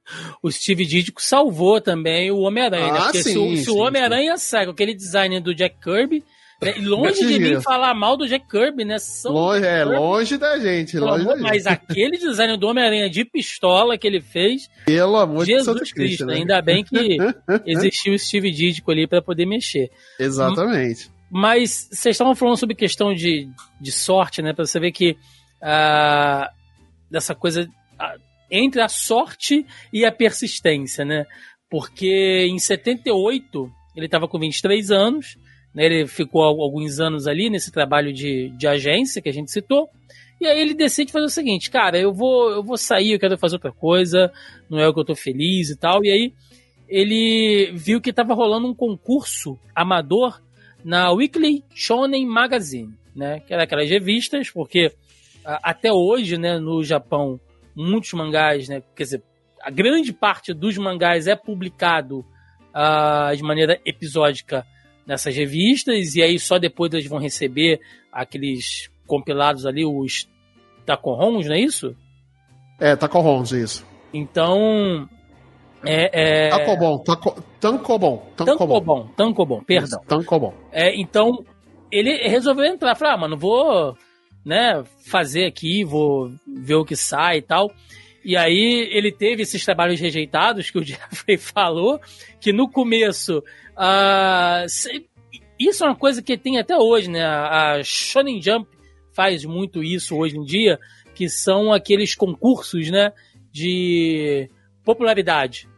Speaker 2: o Steve Ditko salvou também o Homem-Aranha.
Speaker 3: Ah,
Speaker 2: né? Porque
Speaker 3: sim,
Speaker 2: se, o, se
Speaker 3: sim,
Speaker 2: o Homem-Aranha sai com aquele design do Jack Kirby, né? E longe de mim falar mal do Jack Kirby, né? São
Speaker 3: longe, é,
Speaker 2: Kirby,
Speaker 3: longe da gente. Longe
Speaker 2: amor,
Speaker 3: da
Speaker 2: mas
Speaker 3: gente.
Speaker 2: aquele design do Homem-Aranha de pistola que ele fez,
Speaker 3: Pelo amor de
Speaker 2: Jesus
Speaker 3: Santo
Speaker 2: Cristo,
Speaker 3: Cristo, né?
Speaker 2: ainda bem que existiu o Steve Ditko ali para poder mexer.
Speaker 3: Exatamente.
Speaker 2: Mas vocês estavam falando sobre questão de, de sorte, né? Pra você ver que ah, dessa coisa ah, entre a sorte e a persistência, né? Porque em setenta e oito ele estava com vinte e três anos, né? Ele ficou alguns anos ali nesse trabalho de, de agência que a gente citou. E aí ele decide fazer o seguinte, cara, eu vou, eu vou sair, eu quero fazer outra coisa, não é o que eu tô feliz e tal. E aí ele viu que estava rolando um concurso amador na Weekly Shonen Magazine, né? Que era aquelas revistas, porque a, até hoje, né, no Japão, muitos mangás, né? Quer dizer, a grande parte dos mangás é publicado uh, de maneira episódica nessas revistas, e aí só depois eles vão receber aqueles compilados ali, os takohons, não é isso?
Speaker 3: É, takohons, isso.
Speaker 2: Então... É, é...
Speaker 3: Tankobon, taco, tankobon, tankobon.
Speaker 2: Tankobon, tankobon, perdão.
Speaker 3: Isso, tankobon.
Speaker 2: É, então, ele resolveu entrar, falou, ah, mano, vou, né, fazer aqui, vou ver o que sai e tal. E aí ele teve esses trabalhos rejeitados que o Jeffrey falou, que no começo, uh, isso é uma coisa que tem até hoje, né, a Shonen Jump faz muito isso hoje em dia, que são aqueles concursos, né, de popularidade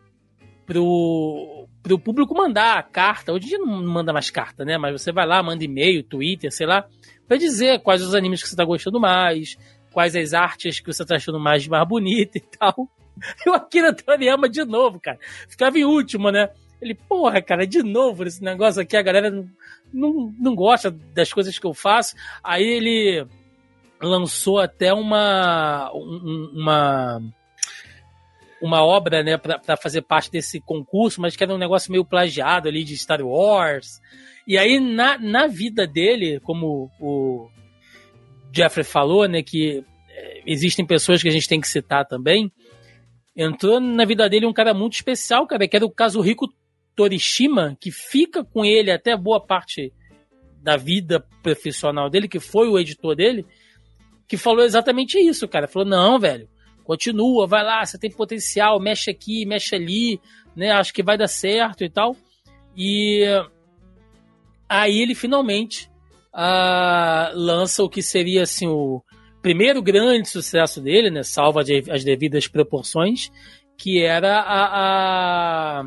Speaker 2: pro, pro público mandar carta. Hoje em dia não manda mais carta, né? Mas você vai lá, manda e-mail, Twitter, sei lá, pra dizer quais os animes que você tá gostando mais, quais as artes que você tá achando mais, mais bonita e tal. E o Akira Toriyama de novo, cara. Ficava em último, né? Ele, porra, cara, de novo esse negócio aqui, a galera não, não, não gosta das coisas que eu faço. Aí ele lançou até uma... uma uma obra, né, para fazer parte desse concurso, mas que era um negócio meio plagiado ali de Star Wars. E aí, na, na vida dele, como o Jeffrey falou, né, que existem pessoas que a gente tem que citar também, entrou na vida dele um cara muito especial, cara, que era o Kazuhiko Torishima, que fica com ele até boa parte da vida profissional dele, que foi o editor dele, que falou exatamente isso, cara. Falou, não, velho, continua, vai lá, você tem potencial, mexe aqui, mexe ali, né? Acho que vai dar certo e tal. E aí ele finalmente uh, lança o que seria assim, o primeiro grande sucesso dele, né? Salvo as devidas proporções, que era a, a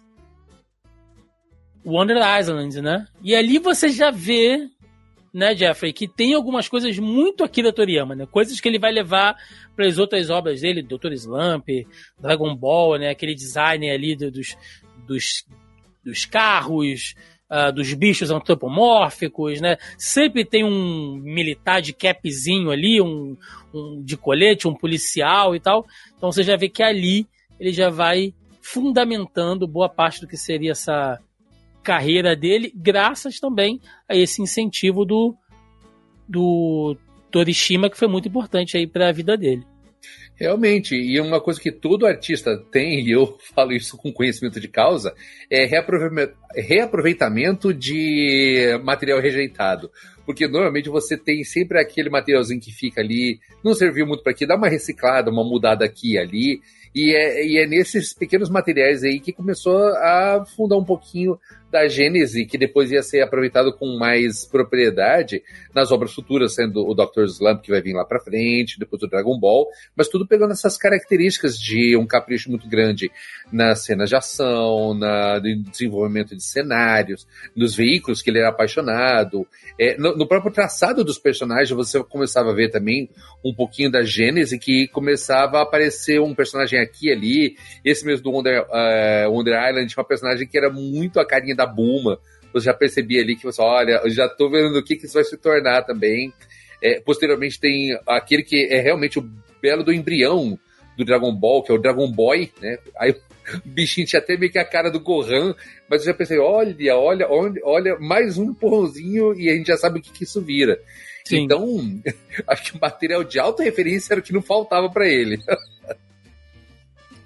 Speaker 2: Wonder Island, né? E ali você já vê, né, Jeffrey, que tem algumas coisas muito Akira Toriyama, né? Coisas que ele vai levar para as outras obras dele, doutor Slump, Dragon Ball, né? Aquele design ali do, dos, dos, dos carros, uh, dos bichos antropomórficos, né? Sempre tem um militar de capzinho ali, um, um de colete, um policial e tal. Então você já vê que ali ele já vai fundamentando boa parte do que seria essa carreira dele, graças também a esse incentivo do, do Torishima, que foi muito importante aí para a vida dele.
Speaker 4: Realmente, e uma coisa que todo artista tem, e eu falo isso com conhecimento de causa, é reaproveitamento de material rejeitado. Porque normalmente você tem sempre aquele materialzinho que fica ali, não serviu muito para aqui, dá uma reciclada, uma mudada aqui e ali, e é, e é nesses pequenos materiais aí que começou a fundar um pouquinho da gênese, que depois ia ser aproveitado com mais propriedade nas obras futuras, sendo o doutor Slump, que vai vir lá pra frente, depois o Dragon Ball, mas tudo pegando essas características de um capricho muito grande nas cenas de ação, na, no desenvolvimento de cenários, nos veículos que ele era apaixonado, é, no, no próprio traçado dos personagens você começava a ver também um pouquinho da gênese, que começava a aparecer um personagem aqui e ali, esse mesmo do Wonder, uh, Wonder Island, uma personagem que era muito a carinha da Bulma. Você já percebia ali que você, olha, eu já tô vendo o que, que isso vai se tornar também. É, posteriormente tem aquele que é realmente o belo do embrião do Dragon Ball, que é o Dragon Boy, né? Aí o bichinho tinha até meio que a cara do Gohan, mas eu já pensei, olha, olha, olha, olha, mais um empurrãozinho e a gente já sabe o que, que isso vira. Sim. Então, acho que o material de alta referência era o que não faltava para ele.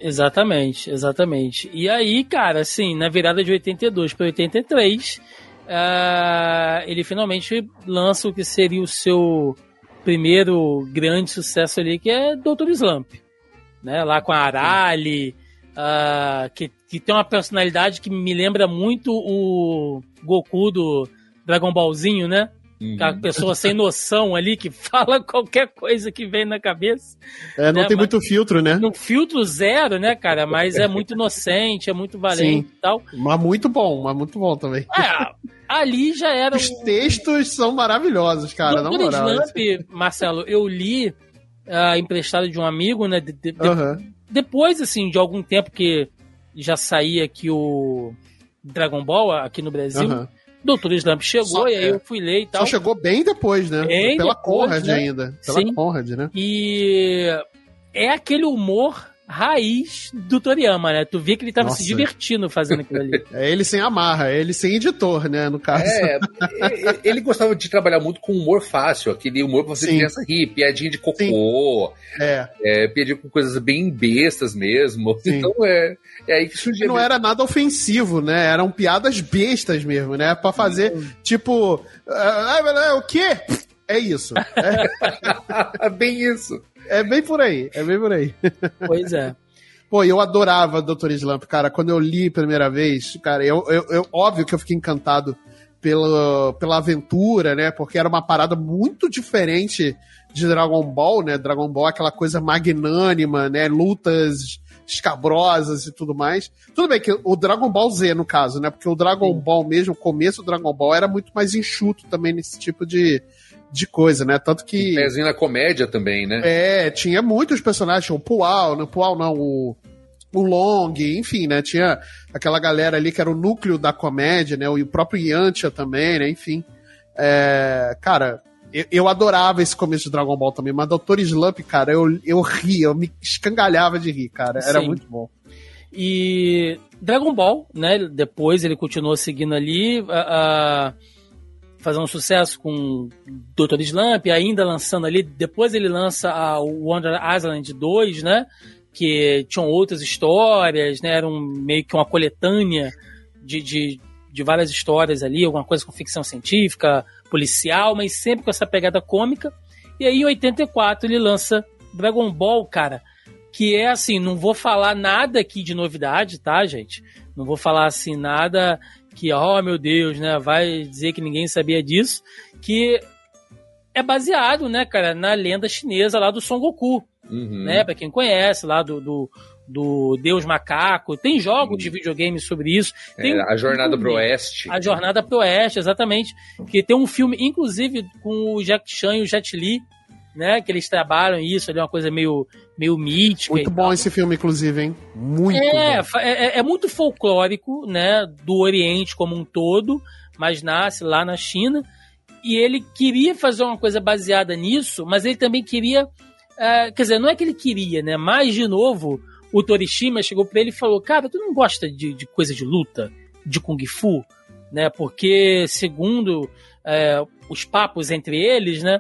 Speaker 2: Exatamente, exatamente. E aí, cara, assim, na virada de oitenta e dois para oitenta e três, uh, ele finalmente lança o que seria o seu primeiro grande sucesso ali, que é doutor Slump, né? Lá com a Arale, uh, que, que tem uma personalidade que me lembra muito o Goku do Dragon Ballzinho, né? Uhum. A pessoa sem noção ali, que fala qualquer coisa que vem na cabeça.
Speaker 3: É, não né? tem Mas, muito filtro, né?
Speaker 2: No filtro zero, né, cara? Mas é muito inocente, é muito valente e tal.
Speaker 3: Mas muito bom, mas muito bom também.
Speaker 2: É, ali já era...
Speaker 3: Os um... textos são maravilhosos, cara, na moral.
Speaker 2: Slump, Marcelo, eu li uh, emprestado de um amigo, né? De, de,
Speaker 3: uhum.
Speaker 2: Depois, assim, de algum tempo que já saía aqui o Dragon Ball, aqui no Brasil... Uhum. doutor Slump chegou Só, e aí é. eu fui ler e tal.
Speaker 3: Só chegou bem depois, né?
Speaker 2: Bem
Speaker 3: Pela
Speaker 2: depois,
Speaker 3: Conrad
Speaker 2: né?
Speaker 3: ainda. Pela
Speaker 2: Sim.
Speaker 3: Conrad, né?
Speaker 2: E é aquele humor raiz do Toriyama, né? Tu vê que ele tava Nossa. se divertindo fazendo aquilo ali.
Speaker 3: É ele sem amarra, é ele sem editor, né? No caso.
Speaker 4: É, ele gostava de trabalhar muito com humor fácil, aquele humor pra você criança rir, piadinha de cocô,
Speaker 3: é.
Speaker 4: É, piadinha com coisas bem bestas mesmo. Sim. Então é, é aí que surgia.
Speaker 3: Não era nada ofensivo, né? Eram piadas bestas mesmo, né? Pra fazer, hum. tipo, ah, ah, o quê? É isso.
Speaker 4: É bem isso.
Speaker 3: É bem por aí, é bem por aí.
Speaker 2: Pois é.
Speaker 3: Pô, eu adorava doutor Slump, cara. Quando eu li a primeira vez, cara, eu, eu, eu óbvio que eu fiquei encantado pela, pela aventura, né? Porque era uma parada muito diferente de Dragon Ball, né? Dragon Ball é aquela coisa magnânima, né? Lutas escabrosas e tudo mais. Tudo bem que o Dragon Ball Z, no caso, né? Porque o Dragon Sim. Ball mesmo, o começo do Dragon Ball era muito mais enxuto também nesse tipo de... de coisa, né? Tanto que...
Speaker 4: Um pezinho na comédia também, né?
Speaker 3: É, tinha muitos personagens, o Pual, não, Pual não, o, o Long, enfim, né? Tinha aquela galera ali que era o núcleo da comédia, né? E o próprio Yantia também, né? Enfim. É, cara, eu, eu adorava esse começo de Dragon Ball também, mas doutor Slump, cara, eu, eu ria, eu me escangalhava de rir, cara. Era Sim. muito bom.
Speaker 2: E Dragon Ball, né? Depois ele continuou seguindo ali, a... a... fazendo um sucesso com doutor Slump, ainda lançando ali, depois ele lança a Wonder Island dois, né, que tinham outras histórias, né, era um, meio que uma coletânea de, de, de várias histórias ali, alguma coisa com ficção científica, policial, mas sempre com essa pegada cômica. E aí em oitenta e quatro ele lança Dragon Ball, cara, que é assim, não vou falar nada aqui de novidade, tá, gente? Não vou falar assim nada... que, oh meu Deus, né, vai dizer que ninguém sabia disso, que é baseado, né, cara, na lenda chinesa lá do Son Goku, uhum. né, pra quem conhece, lá do, do, do Deus Macaco, tem jogos uhum. de videogame sobre isso. Tem
Speaker 4: é, a Jornada um pro Oeste.
Speaker 2: A Jornada pro Oeste, exatamente, que tem um filme, inclusive, com o Jack Chan e o Jet Li, né, que eles trabalham isso, ali é uma coisa meio, meio mítica.
Speaker 3: Muito bom tal. Esse filme, inclusive, hein? Muito
Speaker 2: é,
Speaker 3: bom.
Speaker 2: É, é muito folclórico, né, do Oriente como um todo, mas nasce lá na China, e ele queria fazer uma coisa baseada nisso, mas ele também queria, uh, quer dizer, não é que ele queria, né, mas, de novo, o Torishima chegou pra ele e falou, cara, tu não gosta de, de coisa de luta, de Kung Fu, né, porque, segundo uh, os papos entre eles, né,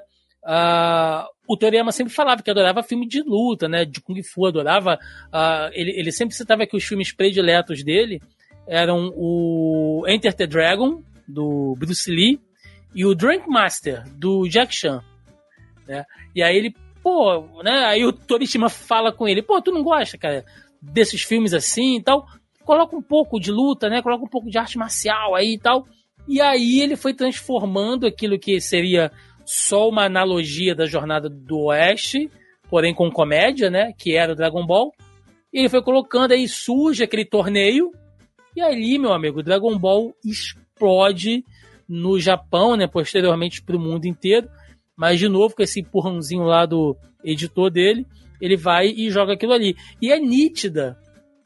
Speaker 2: Uh, o Toriyama sempre falava que adorava filme de luta, né, de Kung Fu, adorava, uh, ele, ele sempre citava que os filmes prediletos dele eram o Enter the Dragon, do Bruce Lee, e o Drink Master, do Jack Chan, né, e aí ele, pô, né, aí o Torishima fala com ele, pô, tu não gosta, cara, desses filmes assim e tal, coloca um pouco de luta, né, coloca um pouco de arte marcial aí e tal, e aí ele foi transformando aquilo que seria só uma analogia da Jornada do Oeste, porém com comédia, né, que era o Dragon Ball, e ele foi colocando, aí surge aquele torneio, e ali, meu amigo, o Dragon Ball explode no Japão, né, posteriormente pro mundo inteiro, mas de novo com esse empurrãozinho lá do editor dele, ele vai e joga aquilo ali. E é nítida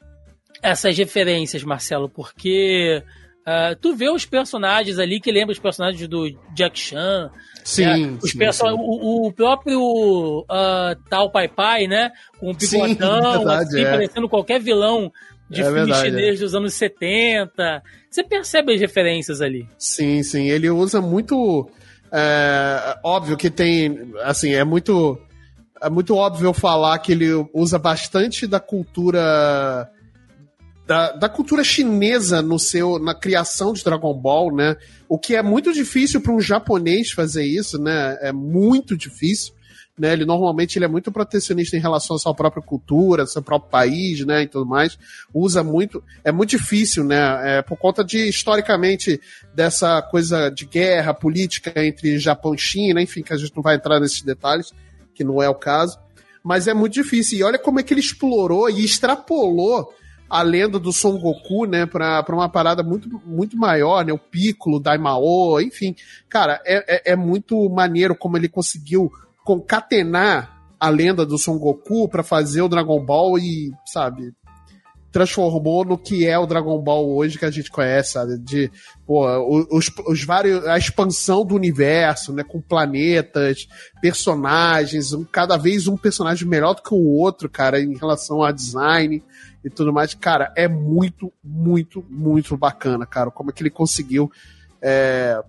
Speaker 2: essas referências, Marcelo, porque uh, tu vê os personagens ali que lembram os personagens do Jack Chan.
Speaker 3: Sim,
Speaker 2: né? Os
Speaker 3: sim,
Speaker 2: perso-
Speaker 3: sim.
Speaker 2: O, o próprio uh, Tal Pai Pai, né? Com o picotão,
Speaker 3: sim, verdade,
Speaker 2: assim,
Speaker 3: é.
Speaker 2: parecendo qualquer vilão de
Speaker 3: é
Speaker 2: filme
Speaker 3: verdade,
Speaker 2: chinês
Speaker 3: é.
Speaker 2: dos anos setenta. Você percebe as referências ali.
Speaker 3: Sim, sim. Ele usa muito... É, óbvio que tem... Assim, é muito... é muito óbvio eu falar que ele usa bastante da cultura da, da cultura chinesa no seu, na criação de Dragon Ball, né? O que é muito difícil para um japonês fazer isso, né? É muito difícil. Né, ele normalmente ele é muito protecionista em relação à sua própria cultura, ao seu próprio país, né, e tudo mais. Usa muito, é muito difícil, né, é, por conta de, historicamente, dessa coisa de guerra política entre Japão e China, enfim, que a gente não vai entrar nesses detalhes, que não é o caso, mas é muito difícil. E olha como é que ele explorou e extrapolou a lenda do Son Goku, né, pra, pra uma parada muito, muito maior, né, o Piccolo, Daimao, enfim. Cara, é, é, é muito maneiro como ele conseguiu concatenar a lenda do Son Goku pra fazer o Dragon Ball e, sabe, transformou no que é o Dragon Ball hoje que a gente conhece, sabe? De, pô, os, os vários, a expansão do universo, né? Com planetas, personagens, um, cada vez um personagem melhor do que o outro, cara, em relação a design e tudo mais. Cara, é muito, muito, muito bacana, cara. Como é que ele conseguiu, é,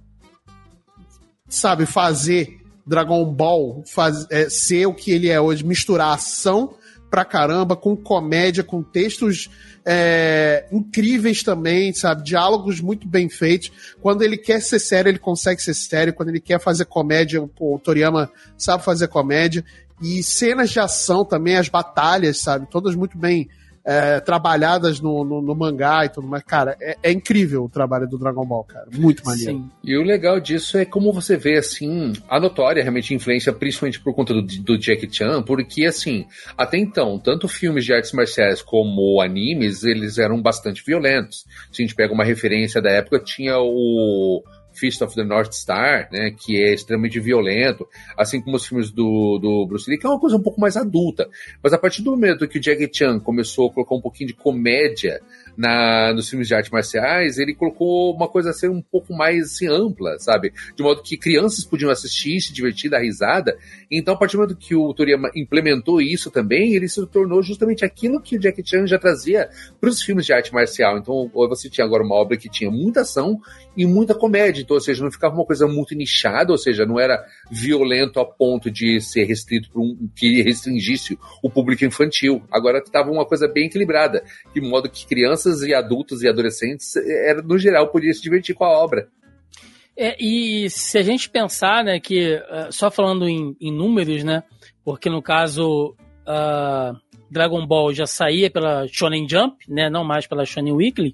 Speaker 3: sabe, fazer Dragon Ball faz, é, ser o que ele é hoje, misturar ação pra caramba, com comédia, com textos é, incríveis também, sabe? Diálogos muito bem feitos. Quando ele quer ser sério, ele consegue ser sério. Quando ele quer fazer comédia, pô, o Toriyama sabe fazer comédia. E cenas de ação também, as batalhas, sabe? Todas muito bem é, trabalhadas no, no, no mangá e tudo mais. Cara, é, é incrível o trabalho do Dragon Ball, cara. Muito maneiro.
Speaker 2: Sim.
Speaker 4: E o legal disso é como você vê, assim, a notória realmente influência, principalmente por conta do, do Jackie Chan, porque, assim, até então, tanto filmes de artes marciais como animes, eles eram bastante violentos. Se a gente pega uma referência da época, tinha o Fist of the North Star, né, que é extremamente violento, assim como os filmes do, do Bruce Lee, que é uma coisa um pouco mais adulta. Mas a partir do momento que o Jackie Chan começou a colocar um pouquinho de comédia na, nos filmes de artes marciais, ele colocou uma coisa a ser um pouco mais assim, ampla, sabe? De modo que crianças podiam assistir, se divertir, dar risada. Então, a partir do momento que o Toriyama implementou isso também, ele se tornou justamente aquilo que o Jackie Chan já trazia para os filmes de arte marcial. Então, você tinha agora uma obra que tinha muita ação e muita comédia. Então, ou seja, não ficava uma coisa muito nichada, ou seja, não era violento a ponto de ser restrito por um que restringisse o público infantil. Agora estava uma coisa bem equilibrada, de modo que crianças e adultos e adolescentes, era, no geral, podiam se divertir com a obra.
Speaker 2: É, e se a gente pensar, né, que uh, só falando em, em números, né, porque no caso uh, Dragon Ball já saía pela Shonen Jump, né, não mais pela Shonen Weekly,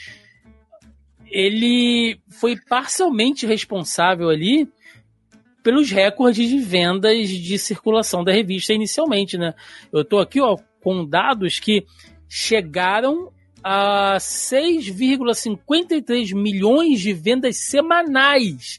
Speaker 2: ele foi parcialmente responsável ali pelos recordes de vendas de circulação da revista inicialmente, né? Eu tô aqui, ó, com dados que chegaram a seis vírgula cinquenta e três milhões de vendas semanais.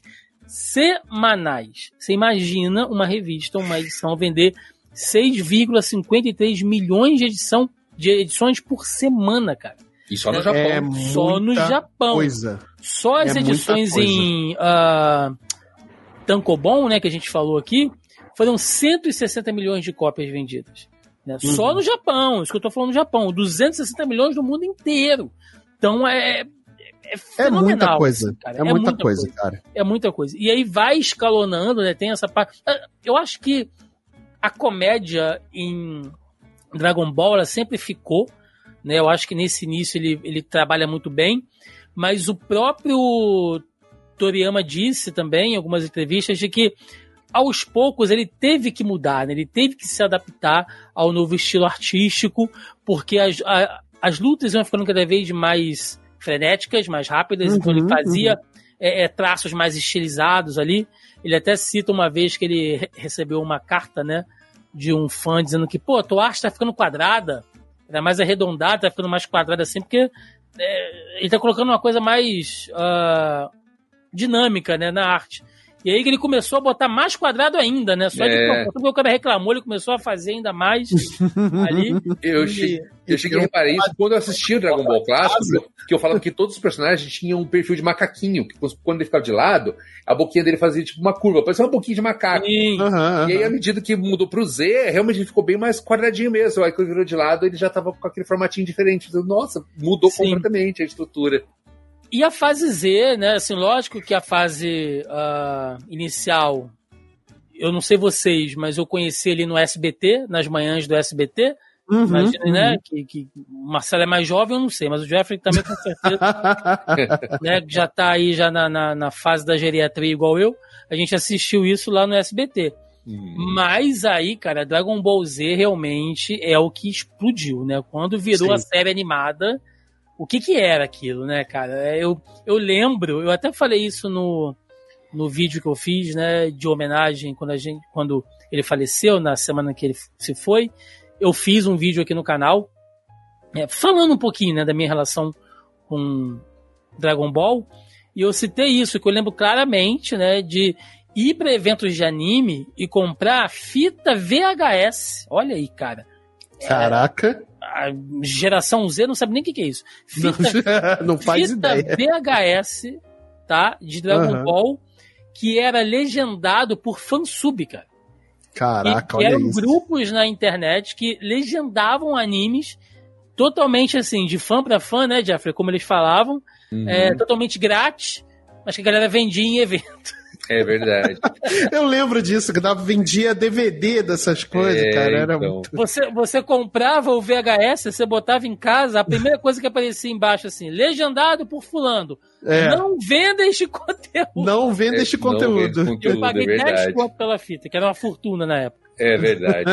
Speaker 2: Semanais. Você imagina uma revista, uma edição, vender seis vírgula cinquenta e três milhões de, edição, de edições por semana, cara.
Speaker 4: E só no Japão.
Speaker 3: É
Speaker 2: só no Japão.
Speaker 3: Coisa.
Speaker 2: Só as
Speaker 3: é
Speaker 2: edições em uh, Tankobon, né, que a gente falou aqui, foram cento e sessenta milhões de cópias vendidas. Né? Uhum. Só no Japão, isso que eu tô falando no Japão. duzentos e sessenta milhões no mundo inteiro. Então é, é fenomenal.
Speaker 3: É muita coisa.
Speaker 2: Cara.
Speaker 3: É, é muita, muita coisa, coisa, cara.
Speaker 2: É muita coisa. E aí vai escalonando, né? Tem essa parte. Eu acho que a comédia em Dragon Ball ela sempre ficou. Né? Eu acho que nesse início ele, ele trabalha muito bem. Mas o próprio Toriyama disse também em algumas entrevistas de que aos poucos ele teve que mudar, né? Ele teve que se adaptar ao novo estilo artístico, porque as, a, as lutas iam ficando cada vez mais frenéticas, mais rápidas, uhum, então ele fazia uhum. é, é, traços mais estilizados ali. Ele até cita uma vez que ele re- recebeu uma carta, né, de um fã dizendo que, pô, tua arte tá ficando quadrada, era mais arredondada, tá ficando mais quadrada assim, porque é, ele tá colocando uma coisa mais uh, dinâmica, né, na arte. E aí que ele começou a botar mais quadrado ainda, né? Só é. de propósito, porque o cara reclamou, ele começou a fazer ainda mais ali.
Speaker 4: Eu,
Speaker 2: e,
Speaker 4: cheguei, eu cheguei a reparar isso quando eu assisti o Dragon Ball Clássico, que eu falava que todos os personagens tinham um perfil de macaquinho, que quando ele ficava de lado, a boquinha dele fazia tipo uma curva, parecia uma boquinha de macaco. Uhum, uhum. E aí, à medida que mudou pro Z, realmente ele ficou bem mais quadradinho mesmo. Aí quando ele virou de lado, ele já tava com aquele formatinho diferente. Nossa, mudou Sim. completamente a estrutura.
Speaker 2: E a fase Z, né, assim, lógico que a fase uh, inicial eu não sei vocês, mas eu conheci ele no S B T, nas manhãs do S B T. Uhum, Imagina, uhum. né? Que, que o Marcelo é mais jovem, eu não sei, mas o Jeffrey também com certeza, né? Já tá aí já na, na, na fase da geriatria igual eu. A gente assistiu isso lá no S B T. Uhum. Mas aí, cara, Dragon Ball Z realmente é o que explodiu, né? Quando virou Sim. a série animada, o que que era aquilo, né, cara? Eu, eu lembro, eu até falei isso no, no vídeo que eu fiz, né? De homenagem quando, a gente, quando ele faleceu, na semana que ele se foi. Eu fiz um vídeo aqui no canal é, falando um pouquinho, né, da minha relação com Dragon Ball, e eu citei isso, que eu lembro claramente, né, de ir para eventos de anime e comprar fita V H S. Olha aí, cara.
Speaker 3: Caraca.
Speaker 2: É, a geração Z não sabe nem o que, que é isso.
Speaker 3: Fita, não, não faz
Speaker 2: fita
Speaker 3: ideia.
Speaker 2: V H S, tá, de Dragon uhum. Ball, que era legendado por fansub, cara.
Speaker 3: Caraca,
Speaker 2: e
Speaker 3: olha
Speaker 2: eram
Speaker 3: isso.
Speaker 2: grupos na internet que legendavam animes totalmente assim, de fã pra fã, né, Jeffrey? Como eles falavam, uhum. é, totalmente grátis, mas que a galera vendia em evento.
Speaker 4: É verdade.
Speaker 3: Eu lembro disso, que dava, vendia D V D dessas coisas, é, cara. Era
Speaker 4: então.
Speaker 3: muito...
Speaker 2: você, você comprava o V H S, você botava em casa, a primeira coisa que aparecia embaixo assim, legendado por fulano. É. Não venda este conteúdo.
Speaker 3: Não venda este é, conteúdo.
Speaker 4: Não conteúdo.
Speaker 2: Eu paguei
Speaker 4: é
Speaker 2: dez conto pela fita, que era uma fortuna na época.
Speaker 4: É verdade.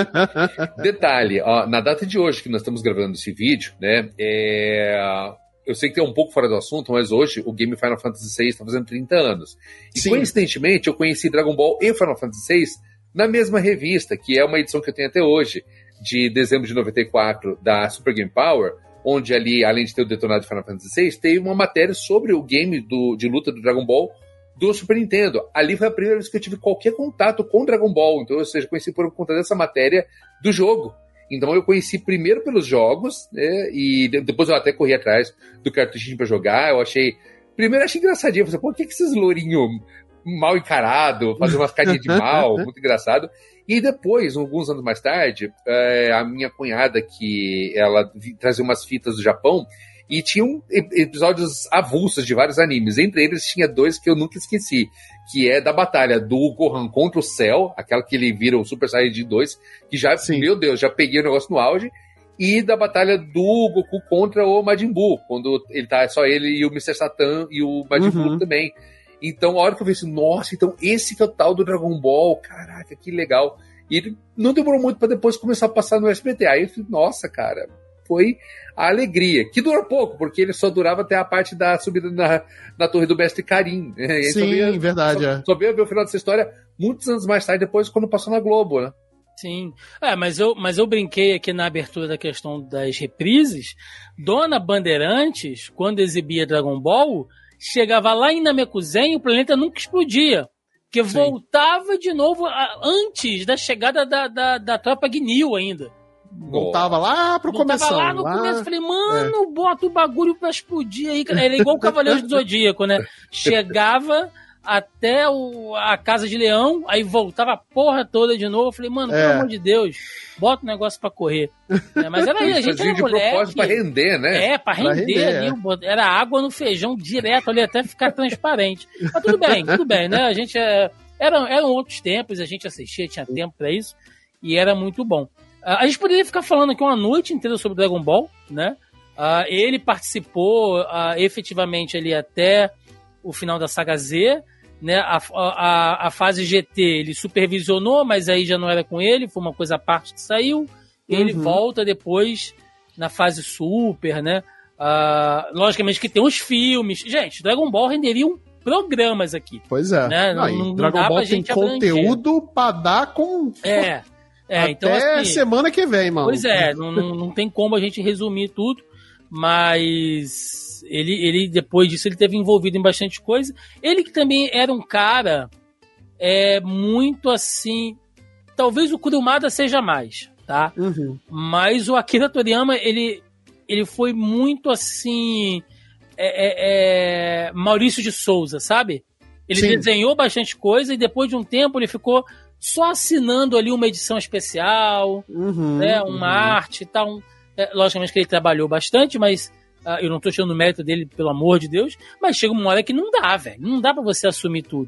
Speaker 4: Detalhe, ó, na data de hoje que nós estamos gravando esse vídeo, né, é... eu sei que é um pouco fora do assunto, mas hoje o game Final Fantasy seis está fazendo trinta anos. E Sim. coincidentemente eu conheci Dragon Ball e Final Fantasy seis na mesma revista, que é uma edição que eu tenho até hoje, de dezembro de noventa e quatro, da Super Game Power, onde ali, além de ter o detonado de Final Fantasy seis, tem uma matéria sobre o game do, de luta do Dragon Ball do Super Nintendo. Ali foi a primeira vez que eu tive qualquer contato com Dragon Ball, então, ou seja, conheci por conta dessa matéria do jogo. Então eu conheci primeiro pelos jogos, né, e depois eu até corri atrás do cartuchinho pra jogar. Eu achei... Primeiro eu achei engraçadinho. Eu falei, pô, o que que esses lourinhos mal encarados, fazendo umas carinhas de mal, muito engraçado. E depois, alguns anos mais tarde, é, a minha cunhada, que ela trazia umas fitas do Japão, e tinham episódios avulsos de vários animes. Entre eles tinha dois que eu nunca esqueci, que é da batalha do Gohan contra o Cell, aquela que ele vira o Super Saiyajin dois, que já, Sim. meu Deus, já peguei o negócio no auge, e da batalha do Goku contra o Majin Buu, quando ele tá só ele e o mister Satan e o Majin Buu uhum. também. Então, a hora que eu vi assim, nossa, então esse que é o tal do Dragon Ball, caraca, que legal. E não demorou muito pra depois começar a passar no S B T. Aí eu falei, nossa, cara, foi a alegria, que durou pouco, porque ele só durava até a parte da subida na, na torre do mestre Karim.
Speaker 3: Sim, só veio, verdade.
Speaker 4: Só,
Speaker 3: é.
Speaker 4: só veio ver o final dessa história muitos anos mais tarde, depois, quando passou na Globo, né?
Speaker 2: Sim. É, mas eu, mas eu brinquei aqui na abertura da questão das reprises. Dona Bandeirantes, quando exibia Dragon Ball, chegava lá em Namekusei e o planeta nunca explodia. Porque Sim. voltava de novo a, antes da chegada da, da, da tropa Gnil ainda.
Speaker 3: Voltava lá pro começo.
Speaker 2: Voltava lá no lá... começo. Falei, mano, é. bota o bagulho pra explodir aí. Era igual o Cavaleiro do Zodíaco, né? Chegava até o, a Casa de Leão, aí voltava a porra toda de novo. Falei, mano, é. pelo amor de Deus, bota o negócio pra correr. É, mas era aí, a gente era
Speaker 4: de
Speaker 2: moleque.
Speaker 4: propósito pra render, né?
Speaker 2: É, pra render, pra render ali. É. Era água no feijão direto ali até ficar transparente. Mas tudo bem, tudo bem, né? A gente... É, eram, eram outros tempos, a gente assistia, tinha tempo pra isso, e era muito bom. Uh, a gente poderia ficar falando aqui uma noite inteira sobre Dragon Ball, né? Uh, ele participou uh, efetivamente ali até o final da saga Z, né? A, a, a fase G T ele supervisionou, mas aí já não era com ele, foi uma coisa à parte que saiu. Ele uhum. volta depois na fase Super, né? Uh, logicamente que tem os filmes. Gente, Dragon Ball renderiam programas aqui.
Speaker 3: Pois é.
Speaker 2: Né? Não, não, não
Speaker 3: Dragon Ball tem conteúdo pra dar com...
Speaker 2: É. É,
Speaker 3: Até
Speaker 2: então, assim,
Speaker 3: semana que vem, mano.
Speaker 2: Pois é, não, não, não tem como a gente resumir tudo, mas ele, ele, depois disso, ele teve envolvido em bastante coisa. Ele que também era um cara é, muito assim... Talvez o Kurumada seja mais, tá?
Speaker 3: Uhum.
Speaker 2: Mas o Akira Toriyama, ele, ele foi muito assim... É, é, é, Maurício de Souza, sabe? Ele Sim. desenhou bastante coisa e depois de um tempo ele ficou... só assinando ali uma edição especial,
Speaker 3: uhum,
Speaker 2: né, uma
Speaker 3: uhum.
Speaker 2: arte e tal. É, logicamente que ele trabalhou bastante, mas uh, eu não tô tirando o mérito dele, pelo amor de Deus, mas chega uma hora que não dá, velho. Não dá pra você assumir tudo.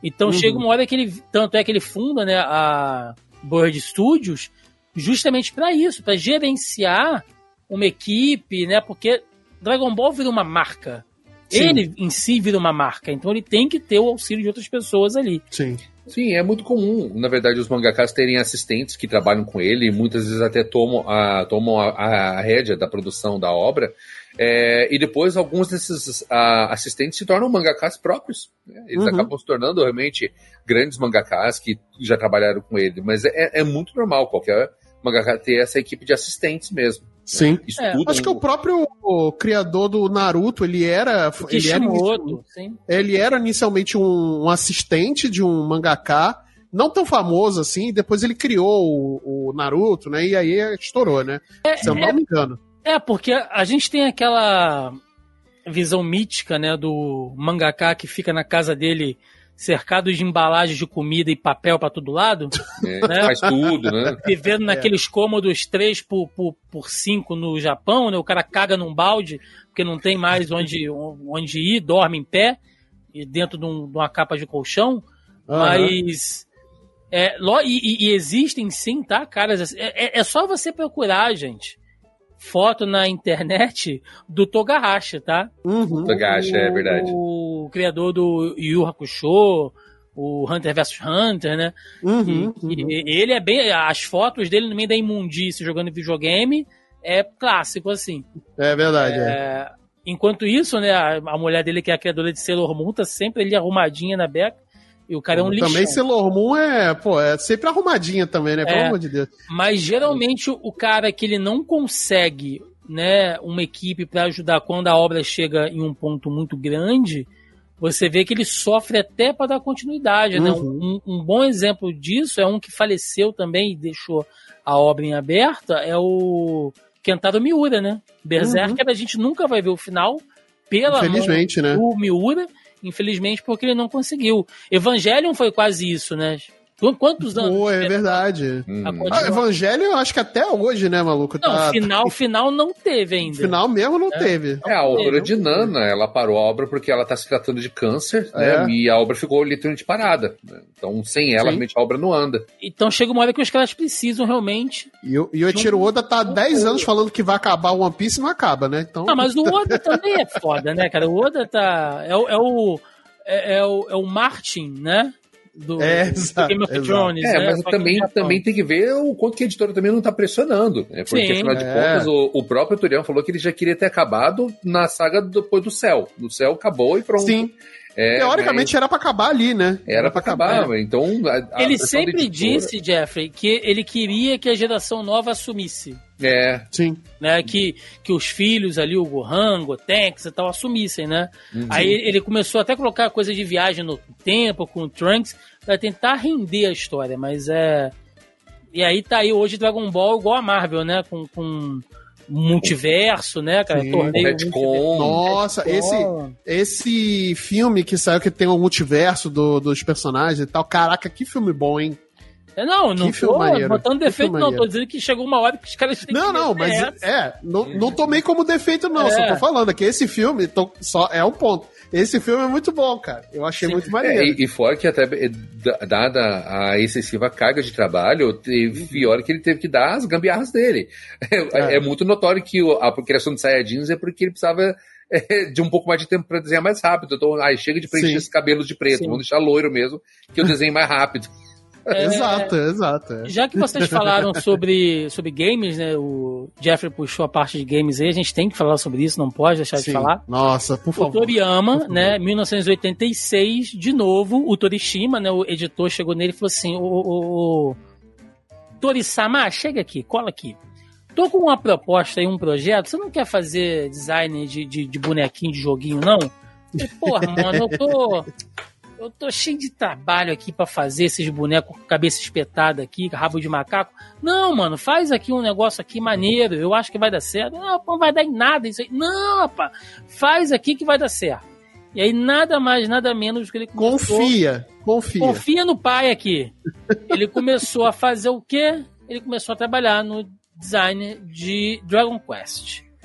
Speaker 2: Então
Speaker 3: Uhum.
Speaker 2: chega uma hora que ele, tanto é que ele funda, né, a Bird Studios, justamente para isso, para gerenciar uma equipe, né, porque Dragon Ball vira uma marca.
Speaker 3: Sim.
Speaker 2: Ele em si vira uma marca, então ele tem que ter o auxílio de outras pessoas ali.
Speaker 3: Sim.
Speaker 4: Sim, é muito comum, na verdade, os mangakas terem assistentes que trabalham com ele e muitas vezes até tomam a, tomam a, a rédea da produção da obra, é, e depois alguns desses a, assistentes se tornam mangakas próprios. Né? Eles
Speaker 3: Uhum.
Speaker 4: acabam se tornando realmente grandes mangakas que já trabalharam com ele, mas é, é muito normal qualquer mangaka ter essa equipe de assistentes mesmo.
Speaker 3: Sim.
Speaker 4: Estudam-
Speaker 3: Acho que o próprio criador do Naruto, ele era.
Speaker 2: O
Speaker 3: Ele era,
Speaker 2: Kishimoto, sim.
Speaker 3: ele era inicialmente um, um assistente de um mangaka, não tão famoso assim, e depois ele criou o, o Naruto, né? E aí estourou, né? Se eu não
Speaker 2: é-
Speaker 3: me engano.
Speaker 2: É, porque a gente tem aquela visão mítica, né, do mangaka que fica na casa dele cercado de embalagens de comida e papel pra todo lado,
Speaker 4: É,
Speaker 2: né?
Speaker 4: faz tudo, né?
Speaker 2: vivendo naqueles cômodos três por cinco no Japão, né? O cara caga num balde, porque não tem mais onde, onde ir, dorme em pé, e dentro de, um- de uma capa de colchão,
Speaker 3: Aham.
Speaker 2: mas... É, lo- e, e- e existem sim, tá, caras? assim, É, é- é só você procurar, gente, foto na internet do Togahashi, tá?
Speaker 3: Uhum.
Speaker 4: Togashi, é verdade.
Speaker 2: O, criador do Yu Yu Hakusho, o Hunter versus Hunter, né?
Speaker 3: Uhum,
Speaker 2: E-
Speaker 3: uhum.
Speaker 2: e ele é bem... As fotos dele no meio da imundície jogando videogame é clássico, assim.
Speaker 3: É verdade, é.
Speaker 2: É, enquanto isso, né, a, a mulher dele, que é a criadora de Sailor Moon, tá sempre ali arrumadinha na beca. E o cara é um lixão.
Speaker 3: Também Sailor Moon é, pô, é sempre arrumadinha também, né? Pelo
Speaker 2: É.
Speaker 3: amor de Deus.
Speaker 2: Mas geralmente o cara que ele não consegue, né, uma equipe para ajudar quando a obra chega em um ponto muito grande, você vê que ele sofre até para dar continuidade, né?
Speaker 3: Uhum.
Speaker 2: Um, um bom exemplo disso é um que faleceu também e deixou a obra em aberta, é o Kentaro Miura, né? Berserker, a gente nunca vai ver o final pela
Speaker 3: Infelizmente, né?
Speaker 2: mão do Miura, infelizmente, porque ele não conseguiu. Evangelion foi quase isso, né? Qu- Quantos anos?
Speaker 3: Pô, é verdade.
Speaker 4: Hum.
Speaker 2: A
Speaker 3: Ah,
Speaker 2: continuação?
Speaker 3: Evangelho, eu acho que até hoje, né, maluco?
Speaker 2: Não,
Speaker 3: Tá-
Speaker 2: final, final não teve ainda.
Speaker 3: Final mesmo não teve.
Speaker 4: É, a obra
Speaker 2: Não,
Speaker 4: de Nana, ela parou a obra porque ela tá se tratando de câncer,
Speaker 3: É.
Speaker 4: né? E a obra ficou literalmente parada. Né? Então, sem ela,
Speaker 3: Sim.
Speaker 4: realmente a obra não anda.
Speaker 2: Então chega uma hora que os caras precisam realmente.
Speaker 3: E, o- e o Eiichiro Oda tá há dez anos falando que vai acabar o One Piece e não acaba, né? Então,
Speaker 2: Não, mas o Oda também é foda, né, cara? O Oda tá. É, o- é o. É, é o, é o Martin, né? Do,
Speaker 3: É,
Speaker 2: do
Speaker 3: exato,
Speaker 2: Game of
Speaker 3: exato.
Speaker 2: Thrones.
Speaker 4: É,
Speaker 2: né?
Speaker 4: mas
Speaker 2: Só que
Speaker 4: também,
Speaker 2: no Japão.
Speaker 4: também tem que ver o quanto que a editora também não tá pressionando. Né? Porque,
Speaker 2: Sim.
Speaker 4: afinal de
Speaker 3: É.
Speaker 4: contas, o, o próprio Toriyama falou que ele já queria ter acabado na saga depois do Céu. Do Céu acabou e pronto.
Speaker 3: sim.
Speaker 4: É,
Speaker 3: Teoricamente era pra acabar ali, né?
Speaker 4: mas era pra acabar.
Speaker 3: né?
Speaker 4: Então, a- a
Speaker 2: Ele
Speaker 4: pressão da
Speaker 2: sempre
Speaker 4: editora-
Speaker 2: disse, Jeffrey, que ele queria que a geração nova assumisse.
Speaker 4: É.
Speaker 3: Sim.
Speaker 2: Né, que, que os filhos ali, o Gohan, Gotenks e tal, assumissem, né?
Speaker 4: Uhum.
Speaker 2: Aí ele começou até a colocar coisa de viagem no tempo com o Trunks pra tentar render a história, mas é... E aí tá aí hoje Dragon Ball igual a Marvel, né? Com, com multiverso, né, cara?
Speaker 3: Sim.
Speaker 2: Torneio
Speaker 4: Retcon.
Speaker 3: Nossa, esse,
Speaker 2: multiverso.
Speaker 3: esse filme que saiu que tem o multiverso do- dos personagens e tal, caraca, que filme bom, hein?
Speaker 2: É, não, não
Speaker 3: Que filme
Speaker 2: tô
Speaker 3: maneiro,
Speaker 2: botando
Speaker 3: que
Speaker 2: defeito,
Speaker 3: filme
Speaker 2: não.
Speaker 3: maneiro.
Speaker 2: Tô dizendo que chegou uma hora que os caras têm
Speaker 3: Não,
Speaker 2: que
Speaker 3: não,
Speaker 2: meter
Speaker 3: mas
Speaker 2: essa.
Speaker 3: é, não, não tomei como defeito, não.
Speaker 2: É.
Speaker 3: Só tô falando que esse filme tô- só é um ponto. Esse filme é muito bom, cara. Eu achei
Speaker 2: Sim.
Speaker 3: muito
Speaker 4: É,
Speaker 3: maneiro.
Speaker 4: e, e fora que até, eh, da- dada a excessiva carga de trabalho, teve pior que ele teve que dar as gambiarras dele. É, é muito notório que o- a criação de Saiyajins é porque ele precisava eh, de um pouco mais de tempo para desenhar mais rápido. Então, ai, chega de preencher
Speaker 3: Sim.
Speaker 4: esses cabelos de preto,
Speaker 2: Sim.
Speaker 4: vamos deixar loiro mesmo, que eu desenho mais rápido.
Speaker 2: É,
Speaker 3: Exato, exato. é.
Speaker 2: Já que vocês falaram sobre, sobre games, né? O Jeffrey puxou a parte de games aí, a gente tem que falar sobre isso, não pode deixar de
Speaker 3: Sim.
Speaker 2: falar.
Speaker 3: Nossa, por
Speaker 2: O
Speaker 3: favor.
Speaker 2: Toriyama,
Speaker 3: Por favor.
Speaker 2: né, mil novecentos e oitenta e seis, de novo, o Torishima, né, o editor, chegou nele e falou assim, o, o, o Tori-sama, chega aqui, cola aqui. Tô com uma proposta aí, um projeto, você não quer fazer design de, de, de bonequinho de joguinho, não? Eu falei, porra, mano, eu tô... Eu tô cheio de trabalho aqui pra fazer esses bonecos com cabeça espetada aqui, rabo de macaco. Não, mano, faz aqui um negócio aqui maneiro, eu acho que vai dar certo. Não, não vai dar em nada isso aí. Não, rapaz, faz aqui que vai dar certo. E aí nada mais, nada menos do que ele começou...
Speaker 3: Confia, confia.
Speaker 2: Confia no pai aqui. Ele começou a fazer o quê? Ele começou a trabalhar no design de Dragon Quest.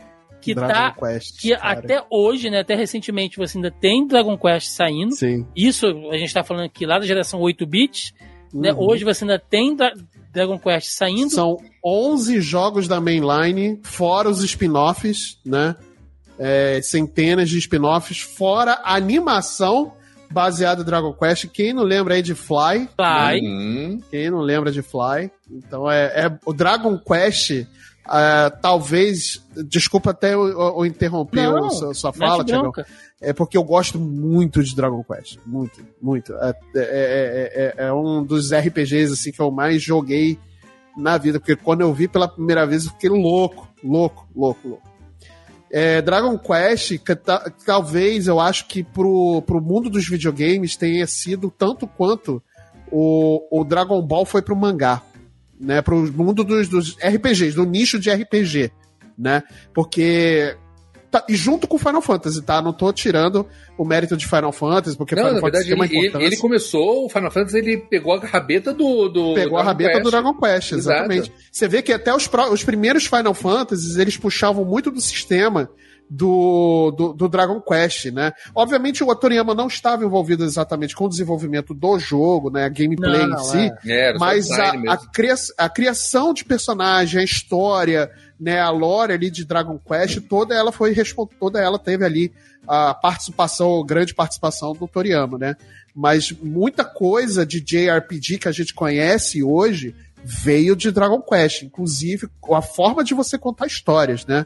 Speaker 2: que
Speaker 3: Dragon
Speaker 2: tá,
Speaker 3: Quest,
Speaker 2: que
Speaker 3: cara.
Speaker 2: até hoje, né, até recentemente você ainda tem Dragon Quest saindo.
Speaker 3: Sim.
Speaker 2: Isso a gente tá falando aqui lá da geração oito bits, uhum. né? Hoje você ainda tem da, Dragon Quest saindo.
Speaker 3: São onze jogos da mainline, fora os spin-offs, né? É, centenas de spin-offs, fora a animação baseada em Dragon Quest. Quem não lembra aí de Fly?
Speaker 2: Fly.
Speaker 3: Né? Quem não lembra de Fly? Então é, é o Dragon Quest. Uh, talvez, desculpa até eu, eu interromper
Speaker 2: não,
Speaker 3: a sua, sua fala, Tiagão. É porque eu gosto muito de Dragon Quest. Muito, muito. É, é, é, é um dos R P Gs assim, que eu mais joguei na vida. Porque quando eu vi pela primeira vez, eu fiquei louco, louco, louco, louco. É, Dragon Quest, que, ta, talvez eu acho que pro, pro mundo dos videogames tenha sido tanto quanto o, o Dragon Ball foi pro mangá. Né, pro mundo dos, dos R P Gs, do nicho de R P G, né? Porque tá, e junto com Final Fantasy, tá? Não tô tirando o mérito de Final Fantasy, porque
Speaker 4: não,
Speaker 3: Final
Speaker 4: na
Speaker 3: Fantasy
Speaker 4: verdade,
Speaker 3: tem uma
Speaker 4: ele, ele começou, o Final Fantasy, ele pegou a rabeta do, do
Speaker 3: pegou Dragon a rabeta
Speaker 4: Quest.
Speaker 3: do Dragon Quest, exatamente.
Speaker 4: Exato.
Speaker 3: Você vê que até os, os primeiros Final Fantasies, eles puxavam muito do sistema Do, do, do Dragon Quest, né? Obviamente o Toriyama não estava envolvido exatamente com o desenvolvimento do jogo, né? A gameplay
Speaker 2: não,
Speaker 3: em si,
Speaker 4: é. É,
Speaker 3: mas a, a, cria, a criação de personagem, a história, né? A lore ali de Dragon Quest, toda ela foi toda ela teve ali a participação, grande participação do Toriyama, né? Mas muita coisa de J R P G que a gente conhece hoje veio de Dragon Quest, inclusive a forma de você contar histórias, né?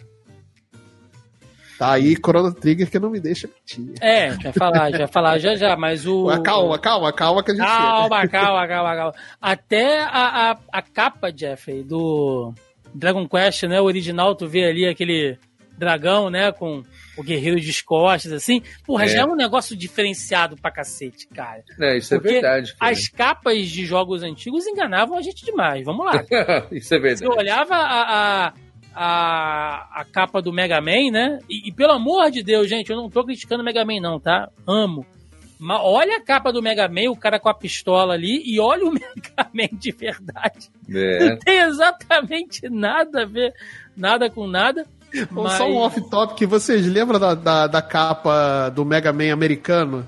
Speaker 3: Tá aí Chrono Trigger que não me deixa mentir.
Speaker 2: É, já falar, já falar já já, mas o...
Speaker 3: Calma, calma, calma que a gente
Speaker 2: Calma,
Speaker 3: chega.
Speaker 2: calma, calma, calma. Até a, a, a capa, Jeffrey, do Dragon Quest, né, o original, tu vê ali aquele dragão, né, com o guerreiro de costas, assim. Porra, é. já é um negócio diferenciado pra cacete, cara.
Speaker 4: É, isso
Speaker 2: Porque
Speaker 4: é verdade. Cara.
Speaker 2: As capas de jogos antigos enganavam a gente demais, vamos lá.
Speaker 4: Isso é verdade.
Speaker 2: Você olhava a... a A, a capa do Mega Man, né? E, e pelo amor de Deus, gente, eu não tô criticando o Mega Man, não, tá? Amo. Mas olha a capa do Mega Man, o cara com a pistola ali, e olha o Mega Man de verdade.
Speaker 4: É.
Speaker 2: Não tem exatamente nada a ver, nada com nada. Mas...
Speaker 3: Só um off-top, que vocês lembram da, da, da capa do Mega Man americano?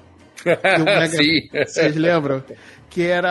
Speaker 3: O Mega...
Speaker 4: Sim.
Speaker 3: Vocês lembram? Que era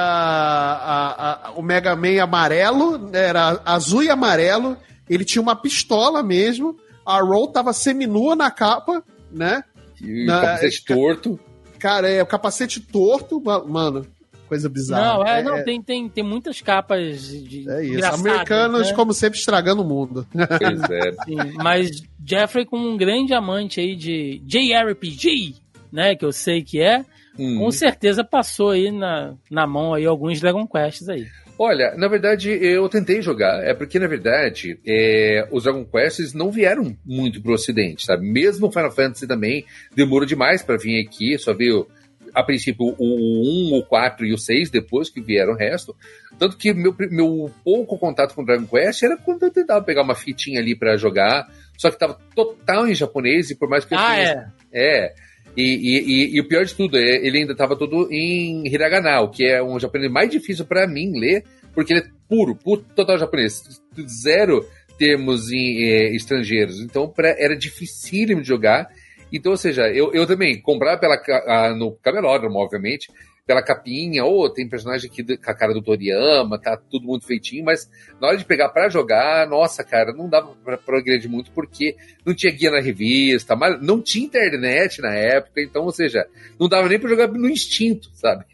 Speaker 3: a, a, o Mega Man amarelo, era azul e amarelo. Ele tinha uma pistola mesmo, a Roll tava seminua na capa, né?
Speaker 4: E
Speaker 3: na,
Speaker 4: o capacete
Speaker 3: é,
Speaker 4: torto.
Speaker 3: Cara, é o capacete torto, mano, coisa bizarra.
Speaker 2: Não, é,
Speaker 3: é,
Speaker 2: não tem, tem, tem muitas capas de
Speaker 3: É isso, americanos, né? Como sempre, estragando o mundo.
Speaker 4: Pois é.
Speaker 2: Sim, mas Jeffrey, como um grande amante aí de J R P G, né, que eu sei que é, hum. com certeza passou aí na, na mão aí alguns Dragon Quests aí.
Speaker 4: Olha, na verdade, eu tentei jogar, é porque, na verdade, é, os Dragon Quests não vieram muito pro ocidente, sabe? Mesmo o Final Fantasy também demorou demais pra vir aqui, só veio, a princípio, o um, o quatro e o seis, depois que vieram o resto. Tanto que meu, meu pouco contato com Dragon Quest era quando eu tentava pegar uma fitinha ali pra jogar, só que tava total em japonês, e por mais que eu
Speaker 2: ah,
Speaker 4: tenha...
Speaker 2: é?
Speaker 4: É... E, e, e, e o pior de tudo, é, ele ainda estava todo em hiragana, o que é um japonês mais difícil para mim ler, porque ele é puro, puro, total japonês, zero termos em, é, estrangeiros, então pra, era dificílimo de jogar. Então, ou seja, eu, eu também comprava pela, a, no camelódromo, obviamente, pela capinha, ou oh, tem personagem aqui com a cara do Toriyama, tá tudo muito feitinho, mas na hora de pegar pra jogar, nossa, cara, não dava pra progredir muito, porque não tinha guia na revista, mas não tinha internet na época, então, ou seja, não dava nem pra jogar no instinto, sabe?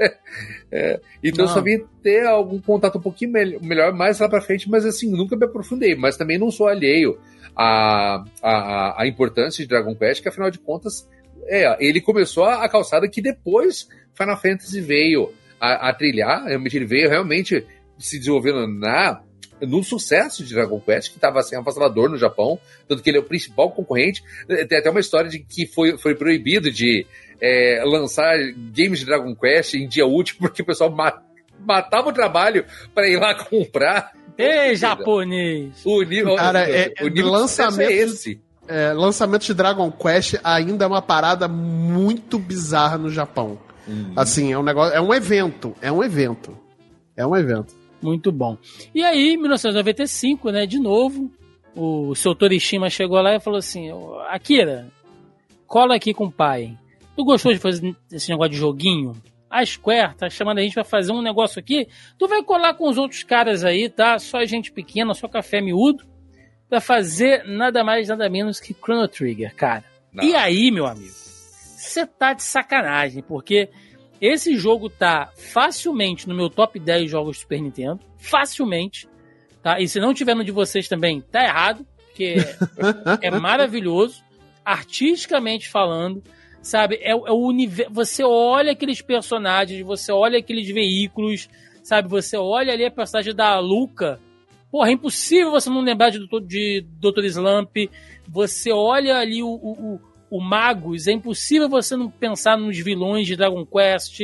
Speaker 4: é, então não. Eu só vim ter algum contato um pouquinho me- melhor mais lá pra frente, mas assim, nunca me aprofundei, mas também não sou alheio à, à, à importância de Dragon Quest, que afinal de contas, é, ele começou a calçada que depois Final Fantasy veio a, a trilhar, realmente ele veio realmente se desenvolvendo na, no sucesso de Dragon Quest, que estava assim, avassalador no Japão, tanto que ele é o principal concorrente. Tem até uma história de que foi, foi proibido de é, lançar games de Dragon Quest em dia útil, porque o pessoal mat, matava o trabalho para ir lá comprar.
Speaker 2: Ei, japonês!
Speaker 3: O nível, Cara, é, o nível lançamento, é esse. É, lançamento de Dragon Quest ainda é uma parada muito bizarra no Japão. Uhum. Assim, é um negócio, é um evento, é um evento. É um evento.
Speaker 2: Muito bom. E aí, em mil novecentos e noventa e cinco, né, de novo, o seu Torishima chegou lá e falou assim, Akira, cola aqui com o pai. Tu gostou de fazer esse negócio de joguinho? A Square tá chamando a gente pra fazer um negócio aqui. Tu vai colar com os outros caras aí, tá? Só gente pequena, só café miúdo. Pra fazer nada mais, nada menos que Chrono Trigger, cara. Não. E aí, meu amigo, você tá de sacanagem, porque esse jogo tá facilmente no meu top dez jogos do Super Nintendo. Facilmente. Tá? E se não tiver no de vocês também, tá errado. Porque é, é maravilhoso. Artisticamente falando. Sabe, é, é o universo. Você olha aqueles personagens, você olha aqueles veículos, sabe? Você olha ali a personagem da Luca. Porra, é impossível você não lembrar de, de doutor Slump. Você olha ali o, o, o Magus, é impossível você não pensar nos vilões de Dragon Quest.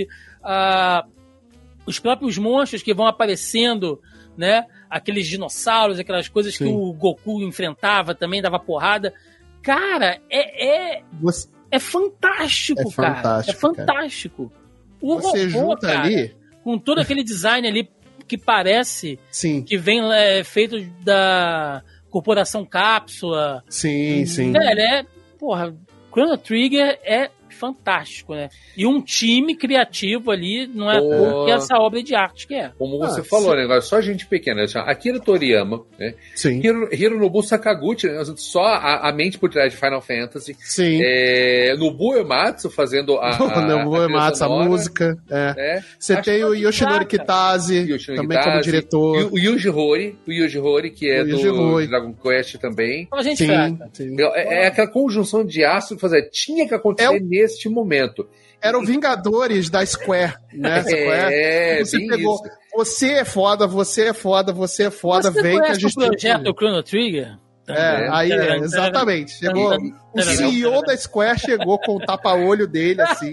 Speaker 2: Uh, os próprios monstros que vão aparecendo, né? Aqueles dinossauros, aquelas coisas Sim. que o Goku enfrentava também, dava porrada. Cara, é. é... Você... É fantástico, é cara. Fantástico, é fantástico. Cara. O
Speaker 3: Você robô, junta cara, ali...
Speaker 2: com todo aquele design ali que parece
Speaker 3: sim.
Speaker 2: que vem é, feito da Corporação Cápsula.
Speaker 3: Sim, sim.
Speaker 2: É, né? Porra, Chrono Trigger é fantástico, né? E um time criativo ali, não é porque essa obra de arte que é.
Speaker 4: Como você ah, falou, sim. né? Só gente pequena. Akira Toriyama, né?
Speaker 3: Sim.
Speaker 4: Hiro, Hironobu Sakaguchi, né? Só a, a mente por trás de Final Fantasy.
Speaker 3: Sim.
Speaker 4: É, Nobuo Uematsu fazendo a, a,
Speaker 3: Nobuo Uematsu, a música. É.
Speaker 4: Né?
Speaker 3: Você Acho tem o Yoshinori Kitase, Yoshinori também Kitase, como diretor.
Speaker 4: O Yuji Horii, o Yuji Horii, que é do Horii. Dragon Quest também.
Speaker 2: A gente sim, sim.
Speaker 4: É, é aquela conjunção de astro que fazer. Tinha que acontecer é o... neste momento.
Speaker 3: Era o Vingadores da Square, né? Square.
Speaker 4: É,
Speaker 3: você pegou. Isso. Você é foda, você é foda, você é foda, você vem que a gente.
Speaker 2: O projeto o Chrono Trigger?
Speaker 3: É, aí, é, exatamente. Chegou, o C E O da Square chegou com o tapa-olho dele, assim.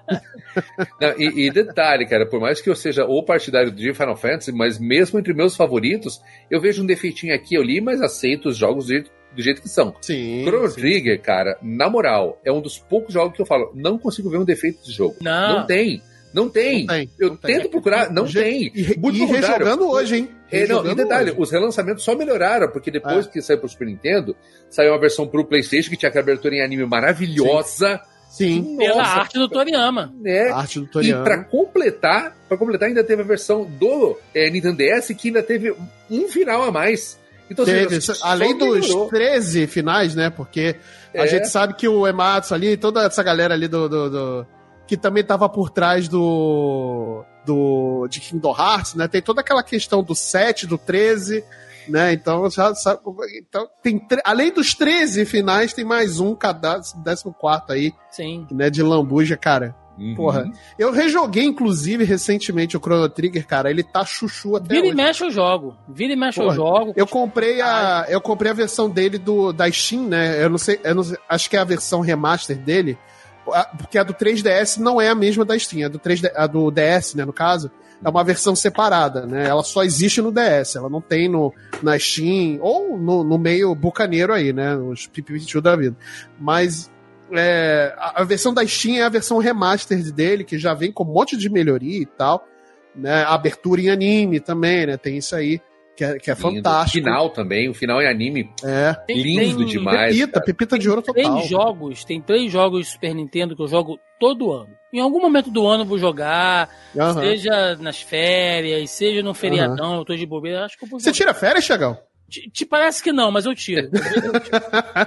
Speaker 4: Não, e, e detalhe, cara, por mais que eu seja o partidário de Final Fantasy, mas mesmo entre meus favoritos, eu vejo um defeitinho aqui ou ali, mas aceito os jogos do jeito, do jeito que são.
Speaker 3: Sim.
Speaker 4: Chrono
Speaker 3: sim.
Speaker 4: Trigger, cara, na moral, é um dos poucos jogos que eu falo, não consigo ver um defeito de jogo.
Speaker 2: Não.
Speaker 4: Não tem. Não tem.
Speaker 3: Não tem
Speaker 4: eu
Speaker 3: não
Speaker 4: tento
Speaker 3: tem.
Speaker 4: procurar, não
Speaker 3: Je
Speaker 4: tem.
Speaker 3: E, e rejogando hoje, hein?
Speaker 4: É, não, e detalhe, hoje. Os relançamentos só melhoraram, porque depois é. que saiu pro Super Nintendo, saiu uma versão pro PlayStation que tinha aquela abertura em anime maravilhosa.
Speaker 3: Sim.
Speaker 2: Sim. Pela arte do Toriyama.
Speaker 4: É.
Speaker 3: A arte do Toriyama.
Speaker 4: E pra completar, pra completar, ainda teve a versão do é, Nintendo D S que ainda teve um final a mais. Então,
Speaker 3: teve, seja, além dos melhorou. treze finais, né? Porque é. a gente sabe que o Uematsu ali, toda essa galera ali do... do, do que também estava por trás do, do de Kingdom Hearts, né? Tem toda aquela questão do sete, do treze, né? Então, já sabe, então tem além dos treze finais, tem mais um, cada décimo quarto aí.
Speaker 2: Sim.
Speaker 3: Né, de lambuja, cara. Uhum. Porra. Eu rejoguei, inclusive, recentemente o Chrono Trigger, cara. Ele tá chuchu até
Speaker 2: Vira
Speaker 3: hoje.
Speaker 2: e mexe eu jogo. Vira e mexe Porra. eu jogo.
Speaker 3: Eu comprei a, eu comprei a versão dele do, da Steam, né? Eu não sei, eu não sei, acho que é a versão remaster dele. Porque a do três D S não é a mesma da Steam, a do, três D, a do D S, né, no caso, é uma versão separada, né, ela só existe no D S, ela não tem no, na Steam, ou no, no meio bucaneiro aí, né, os P P dois da vida, mas é, a, a versão da Steam é a versão remastered dele, que já vem com um monte de melhoria e tal, né, a abertura em anime também, né, tem isso aí. Que é, que é fantástico.
Speaker 4: O final também, o final em anime.
Speaker 3: É.
Speaker 4: Lindo tem, demais.
Speaker 3: Pepita, cara. Pepita de ouro total.
Speaker 2: Tem jogos, tem três jogos de Super Nintendo que eu jogo todo ano. Em algum momento do ano eu vou jogar, uhum. seja nas férias, seja num feriadão, uhum. eu tô de bobeira, acho que eu vou
Speaker 3: Você tira férias, Chagão?
Speaker 2: Te, te parece que não, mas eu tiro. Eu tiro.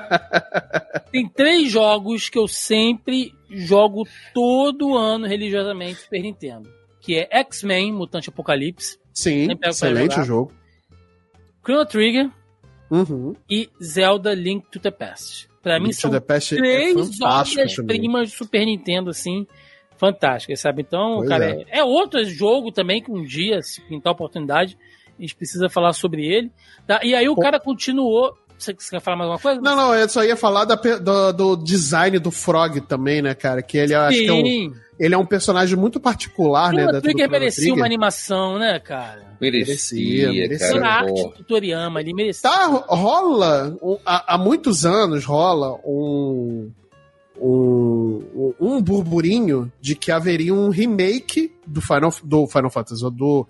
Speaker 2: Tem três jogos que eu sempre jogo todo ano religiosamente Super Nintendo. Que é X-Men, Mutante Apocalipse.
Speaker 3: Sim, excelente o jogo.
Speaker 2: Chrono Trigger
Speaker 3: uhum.
Speaker 2: e Zelda Link to the Past. Pra Link mim são três
Speaker 3: é
Speaker 2: obras-primas de Super Nintendo, assim, fantásticas, sabe? Então, pois cara, é. é outro jogo também que um dia, se pintar a oportunidade, a gente precisa falar sobre ele. Tá? E aí o Pô. cara continuou... Você quer falar mais alguma coisa?
Speaker 3: Não, não, eu só ia falar da, do, do design do Frog também, né, cara? Que ele, acho que é um, ele é um personagem muito particular,
Speaker 2: Chrono
Speaker 3: né?
Speaker 2: Chrono Trigger merecia uma animação, né, cara?
Speaker 4: Merecia, merecia.
Speaker 2: Cara, a arte do Toriyama, ele merecia.
Speaker 3: Tá, rola, um, há, há muitos anos rola um, um, um burburinho de que haveria um remake do Final, do Final Fantasy, do...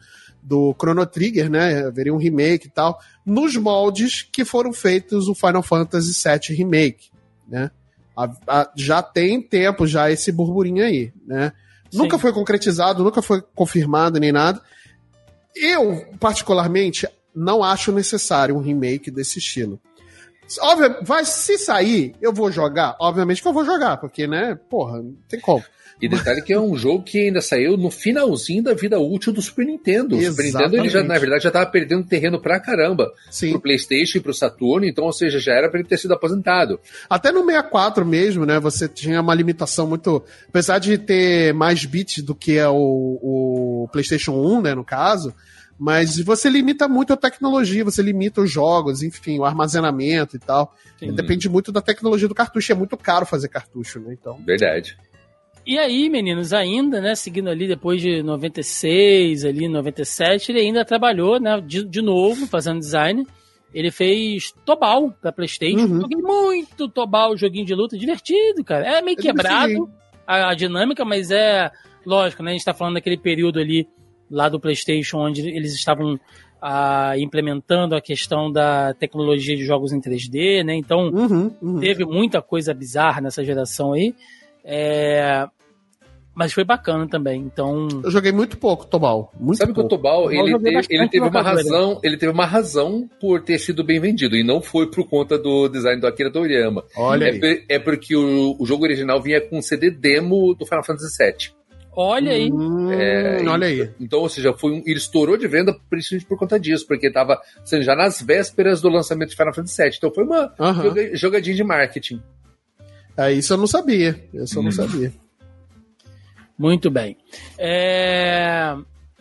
Speaker 3: do Chrono Trigger, né? Haveria um remake e tal, nos moldes que foram feitos o Final Fantasy sete Remake, né? A, a, já tem tempo já esse burburinho aí, né? Sim. Nunca foi concretizado, nunca foi confirmado nem nada. Eu, particularmente, não acho necessário um remake desse estilo. Óbvio, vai, se sair, eu vou jogar? Obviamente que eu vou jogar, porque, né, porra, não tem como.
Speaker 4: E detalhe que é um jogo que ainda saiu no finalzinho da vida útil do Super Nintendo. O Super Nintendo, ele já, na verdade, já estava perdendo terreno pra caramba. Sim. Pro PlayStation e pro Saturno, então, ou seja, já era pra ele ter sido aposentado.
Speaker 3: Até no sessenta e quatro mesmo, né, você tinha uma limitação muito... Apesar de ter mais bits do que é o, o PlayStation um, né, no caso, mas você limita muito a tecnologia, você limita os jogos, enfim, o armazenamento e tal. Sim. Depende muito da tecnologia do cartucho, é muito caro fazer cartucho, né, então...
Speaker 4: Verdade.
Speaker 2: E aí, meninos, ainda, né, seguindo ali depois de noventa e seis, ali noventa e sete, ele ainda trabalhou, né, de, de novo, fazendo design. Ele fez Tobal pra PlayStation. Uhum. Joguei muito Tobal, joguinho de luta, divertido, cara. É meio quebrado a, a dinâmica, mas é lógico, né, a gente tá falando daquele período ali, lá do PlayStation, onde eles estavam ah, implementando a questão da tecnologia de jogos em três D, né, então
Speaker 3: uhum, uhum.
Speaker 2: teve muita coisa bizarra nessa geração aí. É... Mas foi bacana também, então...
Speaker 3: Eu joguei muito pouco Tobal. Muito
Speaker 4: Sabe
Speaker 3: pouco.
Speaker 4: que o Tobal, ele, teve, ele, teve uma razão, ele teve uma razão por ter sido bem vendido, e não foi por conta do design do Akira Toriyama.
Speaker 3: Olha
Speaker 4: é,
Speaker 3: aí.
Speaker 4: É porque o, o jogo original vinha com um C D demo do Final Fantasy sete.
Speaker 2: Olha aí.
Speaker 3: Hum,
Speaker 4: é,
Speaker 3: olha aí.
Speaker 4: Então, ou seja, foi um, ele estourou de venda principalmente por conta disso, porque estava sendo já nas vésperas do lançamento de Final Fantasy sete. Então foi uma uh-huh. jogadinha de marketing.
Speaker 3: É, isso eu não sabia. Isso eu hum. não sabia.
Speaker 2: Muito bem. É...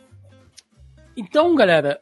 Speaker 2: Então, galera,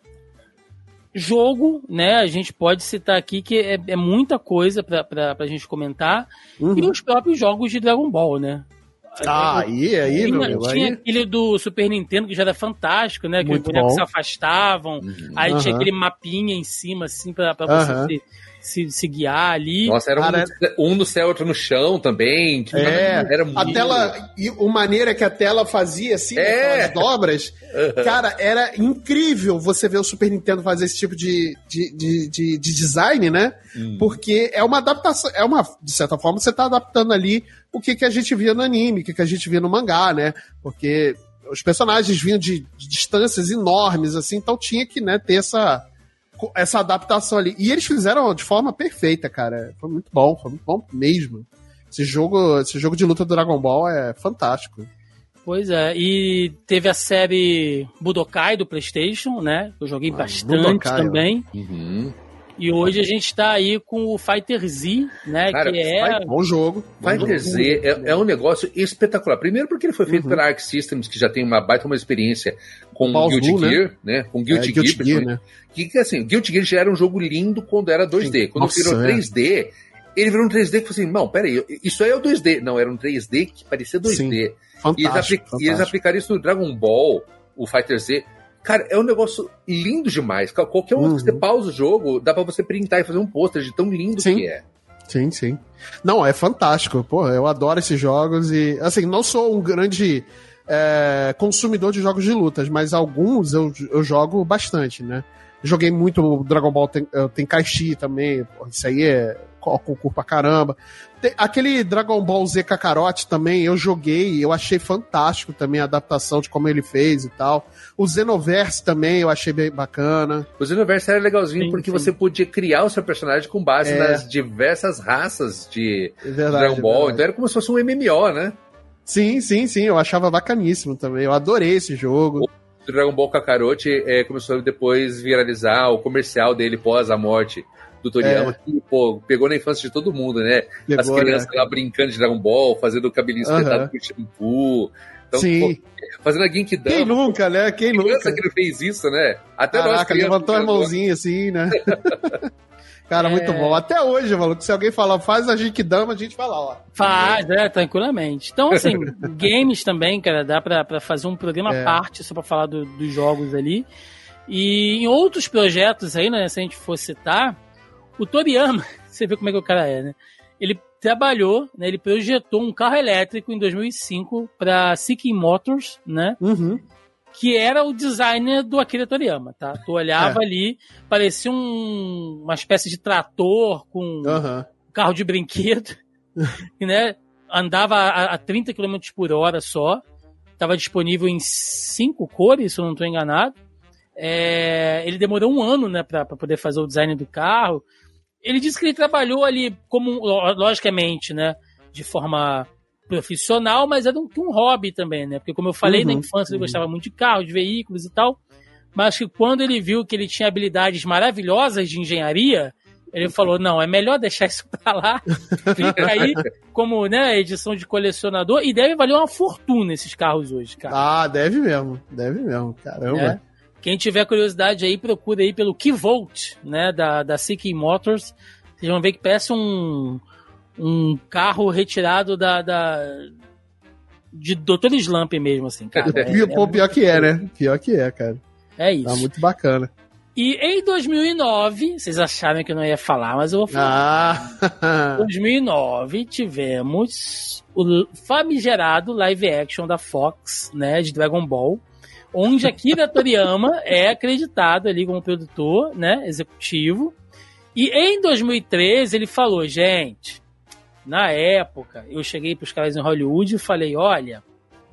Speaker 2: jogo, né? A gente pode citar aqui que é, é muita coisa pra, pra, pra gente comentar. Uhum. E os próprios jogos de Dragon Ball, né?
Speaker 3: Ah, aí, aí,
Speaker 2: tinha,
Speaker 3: meu
Speaker 2: tinha
Speaker 3: aí.
Speaker 2: aquele do Super Nintendo que já era fantástico, né? Que os bonecos se afastavam. Uhum. Aí uhum. tinha aquele mapinha em cima, assim, pra, pra você uhum. se, se, se guiar ali.
Speaker 4: Nossa, era
Speaker 3: Cara,
Speaker 4: um, um no céu, outro no chão também.
Speaker 3: É,
Speaker 4: era muito...
Speaker 3: a tela, e o maneira que a tela fazia, assim,
Speaker 4: é.
Speaker 3: as dobras, uhum. cara, era incrível você ver o Super Nintendo fazer esse tipo de, de, de, de, de design, né? Hum. Porque é uma adaptação, é uma, de certa forma, você tá adaptando ali o que, que a gente via no anime, o que, que a gente via no mangá, né? Porque os personagens vinham de, de distâncias enormes, assim, então tinha que, né, ter essa, essa adaptação ali. E eles fizeram de forma perfeita, cara. Foi muito bom, foi muito bom mesmo. Esse jogo, esse jogo de luta do Dragon Ball é fantástico.
Speaker 2: Pois é, e teve a série Budokai do PlayStation, né? Eu joguei ah, bastante Budokai, também.
Speaker 4: Uhum.
Speaker 2: E hoje a gente tá aí com o Fighter Z, né?
Speaker 4: Cara,
Speaker 2: que é...
Speaker 3: Bom jogo.
Speaker 4: Fighter Z é, é um negócio espetacular. Primeiro porque ele foi feito uhum. pela Arc Systems, que já tem uma baita uma experiência com Guilty
Speaker 3: Blue,
Speaker 4: Gear, né? né? Com Guilty, é, Guilty Gear, Gear né? Que, assim, Guilty Gear já era um jogo lindo quando era dois D. Sim. Quando Nossa, virou é. três D, ele virou um três D que falou assim, não, peraí, isso aí é o dois D. Não, era um três D que parecia dois D.
Speaker 3: Sim. Fantástico,
Speaker 4: e, eles
Speaker 3: fantástico.
Speaker 4: e eles aplicaram isso no Dragon Ball, o Fighter Z. Cara, é um negócio lindo demais. Qualquer um uhum. que você pausa o jogo, dá pra você printar e fazer um pôster de tão lindo
Speaker 3: sim.
Speaker 4: que é.
Speaker 3: Sim, sim. Não, é fantástico. Pô, eu adoro esses jogos e, assim, não sou um grande é, consumidor de jogos de lutas, mas alguns eu, eu jogo bastante, né? Joguei muito Dragon Ball Ten, Tenkaichi também. Pô, isso aí é concurso pra caramba. Tem, aquele Dragon Ball Z Kakarot também, eu joguei, eu achei fantástico também a adaptação de como ele fez e tal. O Xenoverse também eu achei bem bacana.
Speaker 4: O Xenoverse era legalzinho sim, porque sim. você podia criar o seu personagem com base
Speaker 3: é.
Speaker 4: nas diversas raças de,
Speaker 3: é verdade,
Speaker 4: de Dragon Ball.
Speaker 3: É
Speaker 4: então era como se fosse um M M O, né?
Speaker 3: Sim, sim, sim. Eu achava bacaníssimo também. Eu adorei esse jogo.
Speaker 4: O Dragon Ball Kakarot é, começou a depois viralizar o comercial dele pós a morte do Toriyama, é. que, pô, pegou na infância de todo mundo, né? Pegou, as crianças né? lá brincando de Dragon Ball, fazendo o cabelinho espetado uh-huh. com shampoo. Então,
Speaker 3: sim.
Speaker 4: Pô, fazendo a Genkidama.
Speaker 3: Quem nunca, né? Quem nunca?
Speaker 4: que ele fez isso, né? Até
Speaker 3: Caraca,
Speaker 4: nós crianças,
Speaker 3: levantou a mãozinha assim, né? Cara, é... muito bom. Até hoje, maluco, se alguém falar, faz a Genkidama, a gente fala, ó.
Speaker 2: Faz, é, tranquilamente. Então, assim, games também, cara, dá pra, pra fazer um programa à é. parte só pra falar do, dos jogos ali. E em outros projetos aí, né, se a gente for citar, o Toriyama, você vê como é que o cara é, né? Ele trabalhou, né, ele projetou um carro elétrico em dois mil e cinco para Seeking Motors, né?
Speaker 3: Uhum.
Speaker 2: que era o designer do Akira Toriyama, tá? Tu olhava é. ali, parecia um, uma espécie de trator com uhum. carro de brinquedo, né? Andava a, a trinta quilômetros por hora só, estava disponível em cinco cores, se eu não estou enganado. É, ele demorou um ano, né, para poder fazer o design do carro. Ele disse que ele trabalhou ali, como logicamente, né, de forma profissional, mas era um, um hobby também, né? Porque, como eu falei, uhum, na infância ele uhum. gostava muito de carros, de veículos e tal, mas que quando ele viu que ele tinha habilidades maravilhosas de engenharia, ele falou, não, é melhor deixar isso pra lá, fica aí como, né, edição de colecionador, e deve valer uma fortuna esses carros hoje, cara.
Speaker 3: Ah, deve mesmo, deve mesmo, caramba.
Speaker 2: É. Quem tiver curiosidade aí, procura aí pelo Keyvolt, né, da, da Seeking Motors, vocês vão ver que parece um um carro retirado da, da de doutor Slump mesmo, assim, cara.
Speaker 3: É, é, Pô, pior que é, né? Pior que é, cara.
Speaker 2: É isso.
Speaker 3: Tá muito bacana.
Speaker 2: E em dois mil e nove, vocês acharam que eu não ia falar, mas eu vou falar.
Speaker 3: Ah.
Speaker 2: Em dois mil e nove tivemos o famigerado live action da Fox, né, de Dragon Ball, onde Akira Toriyama é acreditado ali como produtor, né, executivo. E em dois mil e treze ele falou, gente, na época eu cheguei pros caras em Hollywood e falei, olha,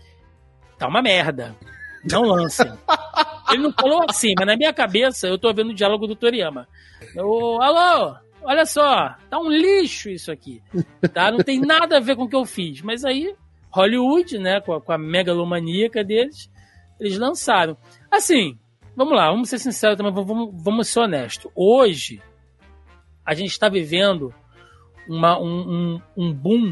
Speaker 2: tá uma merda, não lancem. Ele não falou assim, mas na minha cabeça eu tô vendo o diálogo do Toriyama. Eu, alô, olha só, tá um lixo isso aqui, tá? Não tem nada a ver com o que eu fiz. Mas aí, Hollywood, né, com a, com a megalomaníaca deles, eles lançaram. Assim, vamos lá, vamos ser sinceros também, vamos, vamos ser honestos. Hoje, a gente está vivendo uma, um, um, um boom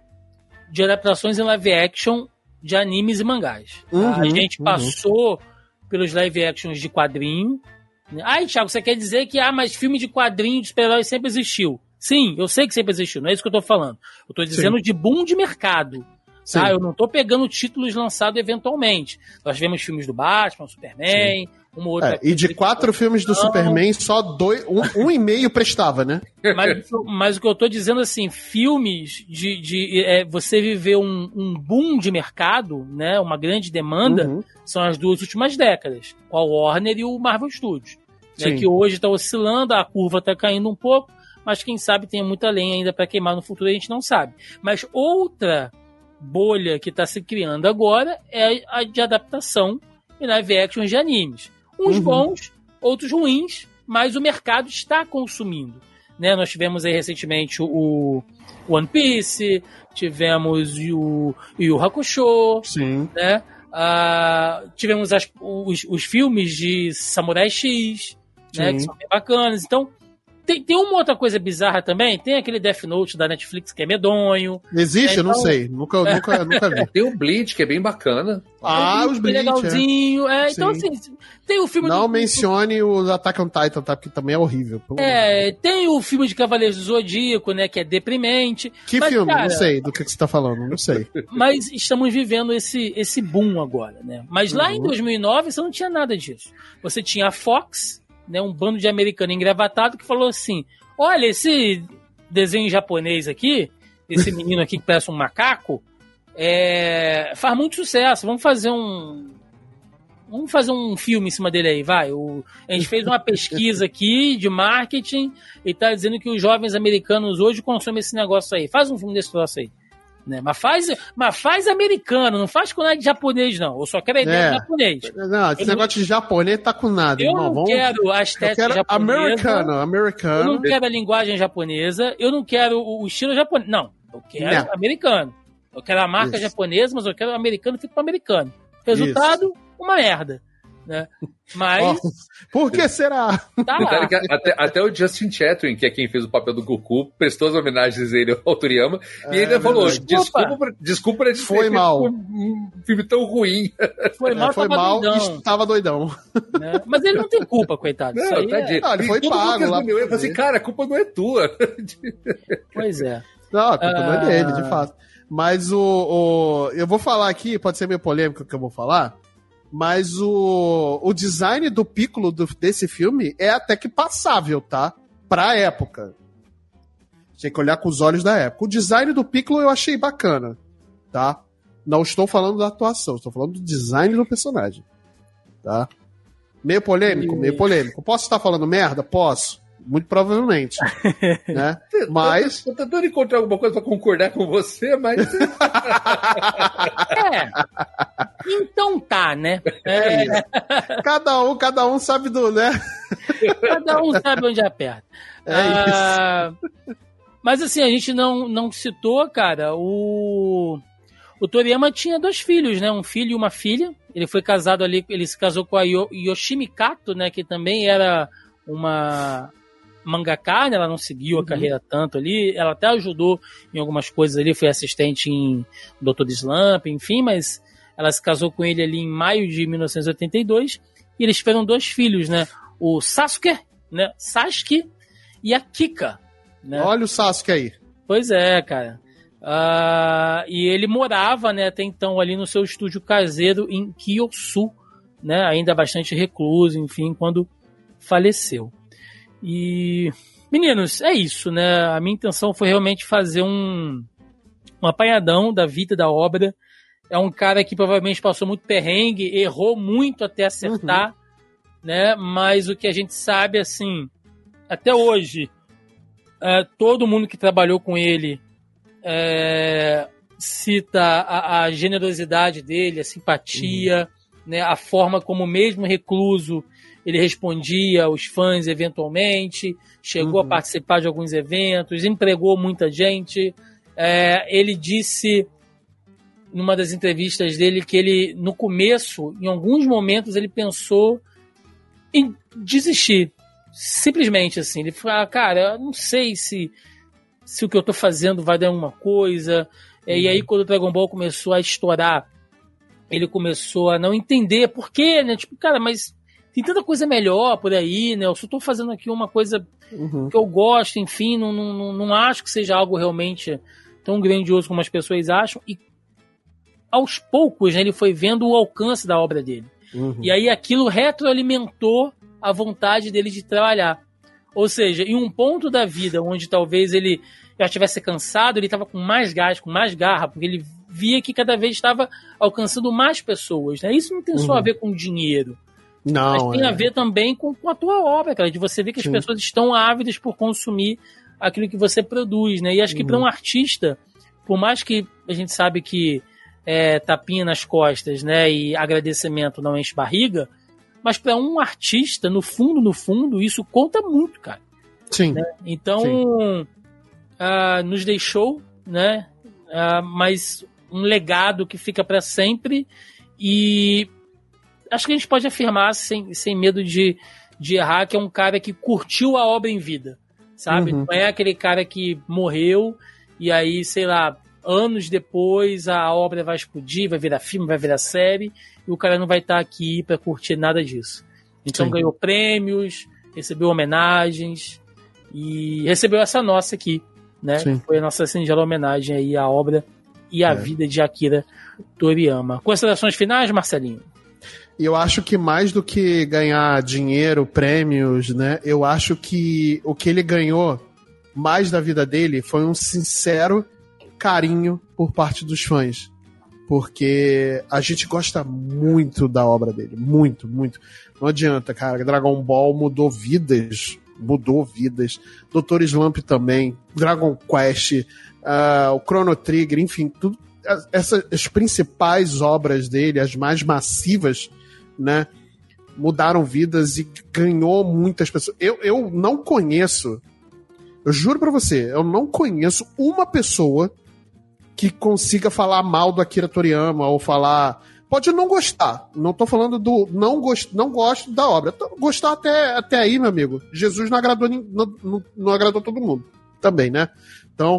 Speaker 2: de adaptações em live action de animes e mangás. Tá? Uhum, a gente uhum. passou pelos live actions de quadrinho. Ai, Thiago, você quer dizer que, ah, mas filme de quadrinho de super-heróis sempre existiu. Sim, eu sei que sempre existiu, não é isso que eu tô falando. Eu tô dizendo Sim. de boom de mercado. Tá? Eu não tô pegando títulos lançados eventualmente. Nós vemos filmes do Batman, Superman... Sim. Uma outra
Speaker 3: é, e de quatro filmes do não. Superman, só dois, um, um e meio prestava, né?
Speaker 2: Mas, mas o que eu tô dizendo, assim, filmes de, de é, você viver um, um boom de mercado, né, uma grande demanda, uhum. são as duas últimas décadas, com a Warner e o Marvel Studios, né, que hoje tá oscilando, a curva tá caindo um pouco, mas quem sabe tem muita lenha ainda para queimar no futuro, a gente não sabe. Mas outra bolha que tá se criando agora é a de adaptação em live action de animes. Uns uhum. bons, outros ruins, mas o mercado está consumindo. Né? Nós tivemos aí recentemente o One Piece, tivemos o Yu Hakusho,
Speaker 3: Sim.
Speaker 2: Né? Uh, tivemos as, os, os filmes de Samurai X, né? Que são bem bacanas. Então, tem, tem uma outra coisa bizarra também, tem aquele Death Note da Netflix que é medonho.
Speaker 3: Existe?
Speaker 2: Né?
Speaker 3: Eu não sei, nunca, nunca, nunca vi.
Speaker 4: Tem o Bleach, que é bem bacana.
Speaker 3: Ah, os Bleach,
Speaker 2: legalzinho. É. É, então, assim, tem o filme...
Speaker 3: Não
Speaker 2: do...
Speaker 3: mencione o Attack on Titan, tá? Porque também é horrível. Pô.
Speaker 2: É, tem o filme de Cavaleiros do Zodíaco, né? Que é deprimente.
Speaker 3: Que
Speaker 2: mas,
Speaker 3: filme?
Speaker 2: Cara,
Speaker 3: não sei do que você tá falando, não sei.
Speaker 2: Mas estamos vivendo esse, esse boom agora, né? Mas lá uhum. em dois mil e nove você não tinha nada disso. Você tinha a Fox, né? Um bando de americano engravatado que falou assim... Olha, esse desenho japonês aqui, esse menino aqui que parece um macaco, é, faz muito sucesso. Vamos fazer um... Vamos fazer um filme em cima dele aí, vai. O, a gente fez uma pesquisa aqui de marketing e tá dizendo que os jovens americanos hoje consomem esse negócio aí. Faz um filme desse troço aí. Né? Mas, faz, mas faz americano, não faz com nada de japonês, não. Eu só quero a ideia
Speaker 3: é.
Speaker 2: de japonês.
Speaker 3: Não, esse eu negócio não... de japonês tá com nada.
Speaker 2: Eu
Speaker 3: irmão.
Speaker 2: não
Speaker 3: Vamos...
Speaker 2: quero a estética eu quero japonesa.
Speaker 3: Americano, americano.
Speaker 2: Eu não quero a linguagem japonesa. Eu não quero o estilo japonês. Não, eu quero não. americano. Eu quero a marca Isso. japonesa, mas eu quero o americano feito para americano. Resultado, Isso. uma merda. Né? Mas.
Speaker 3: Oh, por que será?
Speaker 2: Tá lá.
Speaker 4: Que até, até o Justin Chatwin, que é quem fez o papel do Goku, prestou as homenagens dele ao Toriyama é, e ainda falou: desculpa, desculpa de
Speaker 3: foi mal.
Speaker 4: Um filme tão ruim.
Speaker 2: Foi mal,
Speaker 3: é, foi
Speaker 2: tava
Speaker 3: mal
Speaker 2: doidão.
Speaker 3: E tava doidão.
Speaker 2: Né? Mas ele não tem culpa, coitado.
Speaker 4: Não,
Speaker 2: Isso
Speaker 4: tadinho.
Speaker 2: é...
Speaker 3: não, ele foi
Speaker 4: Todo
Speaker 3: pago lá.
Speaker 4: Eu falei assim, cara, a culpa não é tua.
Speaker 2: Pois é.
Speaker 3: Não, a culpa
Speaker 2: ah...
Speaker 3: não é dele, de fato. Mas o, o. Eu vou falar aqui, pode ser meio polêmico o que eu vou falar. Mas o, o design do Piccolo do, desse filme é até que passável, tá? Pra época. Tinha que olhar com os olhos da época. O design do Piccolo eu achei bacana, tá? Não estou falando da atuação, estou falando do design do personagem. tá? Meio polêmico, meio polêmico. Posso estar falando merda? Posso. Muito provavelmente. Né? Mas...
Speaker 4: Eu tô tentando encontrar alguma coisa pra concordar com você, mas...
Speaker 2: é. Então tá, né?
Speaker 3: É. É. Cada um, cada um sabe do, né?
Speaker 2: Cada um sabe onde aperta.
Speaker 3: É
Speaker 2: ah, isso. Mas assim, a gente não, não citou, cara, o... O Toriyama tinha dois filhos, né? Um filho e uma filha. Ele foi casado ali, ele se casou com a Yoshimi Kato, né? Que também era uma mangaka, né? Ela não seguiu a uhum. carreira tanto ali. Ela até ajudou em algumas coisas ali, foi assistente em doutor Slump, enfim, mas ela se casou com ele ali em maio de mil novecentos e oitenta e dois. E eles tiveram dois filhos, né? O Sasuke, né? Sasuke e a Kika, né?
Speaker 3: Olha o Sasuke aí.
Speaker 2: Pois é, cara. Uh, e ele morava, né, até então ali no seu estúdio caseiro em Kyosu, né, ainda bastante recluso, enfim, quando faleceu. E, meninos, é isso, né? A minha intenção foi realmente fazer um, um apanhadão da vida, da obra. É um cara que provavelmente passou muito perrengue, errou muito até acertar, uhum. né? Mas o que a gente sabe, assim, até hoje, uh, todo mundo que trabalhou com ele É, cita a, a generosidade dele, a simpatia, uhum. né, a forma como mesmo recluso ele respondia aos fãs eventualmente, chegou uhum. a participar de alguns eventos, empregou muita gente. É, ele disse numa das entrevistas dele que ele, no começo, em alguns momentos, ele pensou em desistir. Simplesmente assim. Ele falou, ah, cara, eu não sei se se o que eu tô fazendo vai dar alguma coisa. Uhum. E aí, quando o Dragon Ball começou a estourar, ele começou a não entender por quê, né? Tipo, cara, mas tem tanta coisa melhor por aí, né? Eu só tô fazendo aqui uma coisa uhum. que eu gosto, enfim, não, não, não acho que seja algo realmente tão grandioso como as pessoas acham. E aos poucos, né, ele foi vendo o alcance da obra dele. Uhum. E aí aquilo retroalimentou a vontade dele de trabalhar. Ou seja, em um ponto da vida onde talvez ele já estivesse cansado, ele estava com mais gás, com mais garra, porque ele via que cada vez estava alcançando mais pessoas. Né? Isso não tem só uhum. a ver com dinheiro. Não, mas tem é. a ver também com, com a tua obra, cara, de você ver que Sim. as pessoas estão ávidas por consumir aquilo que você produz. Né? E acho que uhum. para um artista, por mais que a gente sabe que é, tapinha nas costas, né, e agradecimento não enche barriga, mas para um artista, no fundo, no fundo, isso conta muito, cara.
Speaker 3: Sim.
Speaker 2: Né? Então, Sim. Uh, nos deixou, né? Uh, mas um legado que fica para sempre. E acho que a gente pode afirmar, sem, sem medo de, de errar, que é um cara que curtiu a obra em vida, sabe? Uhum. Não é aquele cara que morreu e aí, sei lá, anos depois a obra vai explodir, vai virar filme, vai virar série, e o cara não vai estar aqui para curtir nada disso. Então Sim. ganhou prêmios, recebeu homenagens e recebeu essa nossa aqui, né? Sim. Que foi a nossa singela homenagem aí à obra e à é. vida de Akira Toriyama. Considerações finais, Marcelinho?
Speaker 3: E eu acho que mais do que ganhar dinheiro, prêmios, né? Eu acho que o que ele ganhou mais da vida dele foi um sincero carinho por parte dos fãs, porque a gente gosta muito da obra dele, muito, muito. Não adianta, cara, Dragon Ball mudou vidas, mudou vidas, doutor Slump também, Dragon Quest, uh, o Chrono Trigger, enfim, tudo, essas, as principais obras dele, as mais massivas, né, mudaram vidas e ganhou muitas pessoas. Eu, eu não conheço, eu juro pra você, eu não conheço uma pessoa que consiga falar mal do Akira Toriyama ou falar... Pode não gostar. Não tô falando do... Não, gost, não gosto da obra. Gostar até, até aí, meu amigo. Jesus não agradou, não, não, não agradou todo mundo. Também, né? Então,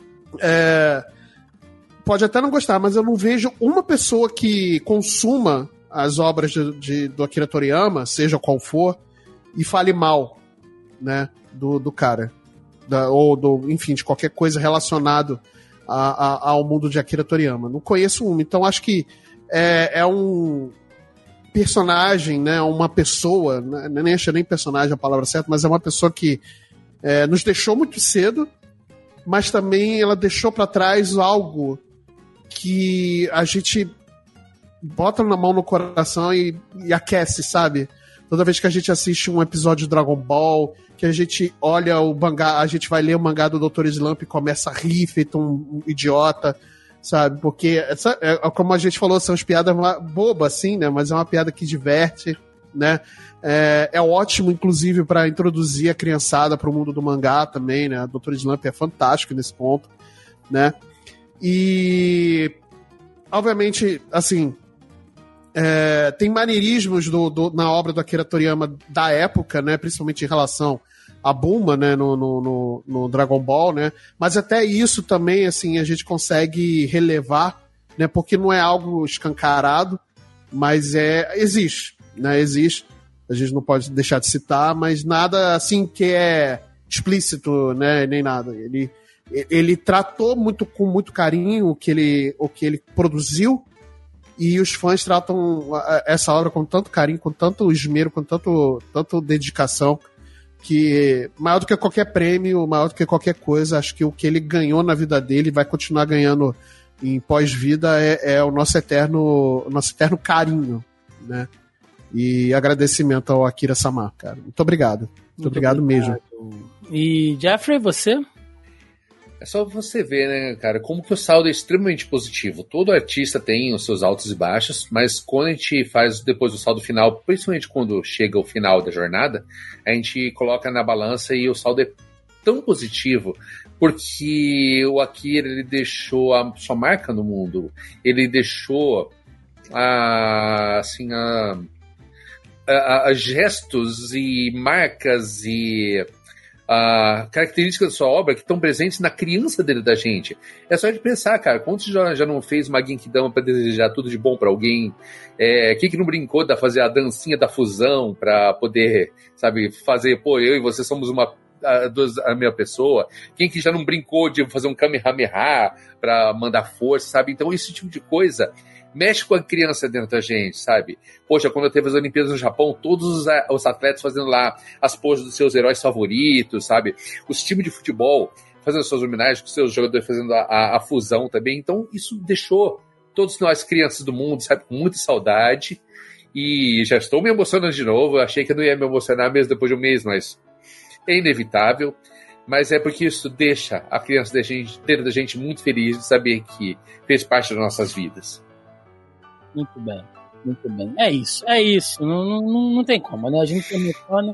Speaker 3: é, pode até não gostar, mas eu não vejo uma pessoa que consuma as obras de, de, do Akira Toriyama, seja qual for, e fale mal, né? Do, do cara. Da, ou, do, enfim, de qualquer coisa relacionado A, a, ao mundo de Akira Toriyama. Não conheço um, então acho que é, é um personagem, né, uma pessoa, né, nem acho nem personagem a palavra certa, mas é uma pessoa que é, nos deixou muito cedo, mas também ela deixou para trás algo que a gente bota na mão no coração e, e aquece, sabe? Toda vez que a gente assiste um episódio de Dragon Ball, que a gente olha o mangá, a gente vai ler o mangá do doutor Slump e começa a rir, feito um, um idiota, sabe? Porque, essa, é, como a gente falou, são as piadas bobas, assim, né? Mas é uma piada que diverte, né? É, é ótimo, inclusive, para introduzir a criançada para o mundo do mangá também, né? O doutor Slump é fantástico nesse ponto, né? E, obviamente, assim, é, tem maneirismos do, do, na obra do Akira Toriyama da época, né? Principalmente em relação a Bulma, né, no, no, no, no Dragon Ball, né, mas até isso também, assim, a gente consegue relevar, né, porque não é algo escancarado, mas é, existe, né, existe, a gente não pode deixar de citar, mas nada, assim, que é explícito, né, nem nada, ele, ele tratou muito, com muito carinho o que ele, o que ele produziu, e os fãs tratam essa obra com tanto carinho, com tanto esmero, com tanto, tanto dedicação, que maior do que qualquer prêmio, maior do que qualquer coisa, acho que o que ele ganhou na vida dele e vai continuar ganhando em pós-vida é, é o nosso eterno, o nosso eterno carinho, né? E agradecimento ao Akira Samar, cara. Muito obrigado. Muito, Muito obrigado, obrigado mesmo.
Speaker 2: E Jeffrey, você?
Speaker 4: É só você ver, né, cara, como que o saldo é extremamente positivo. Todo artista tem os seus altos e baixos, mas quando a gente faz depois o saldo final, principalmente quando chega o final da jornada, a gente coloca na balança e o saldo é tão positivo, porque o Akira, ele deixou a sua marca no mundo, ele deixou a, assim, a, a, a gestos e marcas e a características da sua obra que estão presentes na criança dele da gente. É só de pensar, cara, quantos já, já não fez uma Genkidama para desejar tudo de bom para alguém? É, quem que não brincou de fazer a dancinha da fusão para poder, sabe, fazer, pô, eu e você somos uma a, duas, a minha pessoa? Quem que já não brincou de fazer um Kamehameha para mandar força, sabe? Então esse tipo de coisa mexe com a criança dentro da gente, sabe? Poxa, quando teve as Olimpíadas no Japão, todos os, os atletas fazendo lá as poses dos seus heróis favoritos, sabe? Os times de futebol fazendo suas homenagens, os seus jogadores fazendo a, a, a fusão também. Então, isso deixou todos nós, crianças do mundo, sabe, com muita saudade. E já estou me emocionando de novo. Eu achei que eu não ia me emocionar mesmo depois de um mês, mas é inevitável. Mas é porque isso deixa a criança da gente, dentro da gente muito feliz de saber que fez parte das nossas vidas.
Speaker 2: Muito bem, muito bem. É isso, é isso. Não, não, não tem como, né? A gente se emociona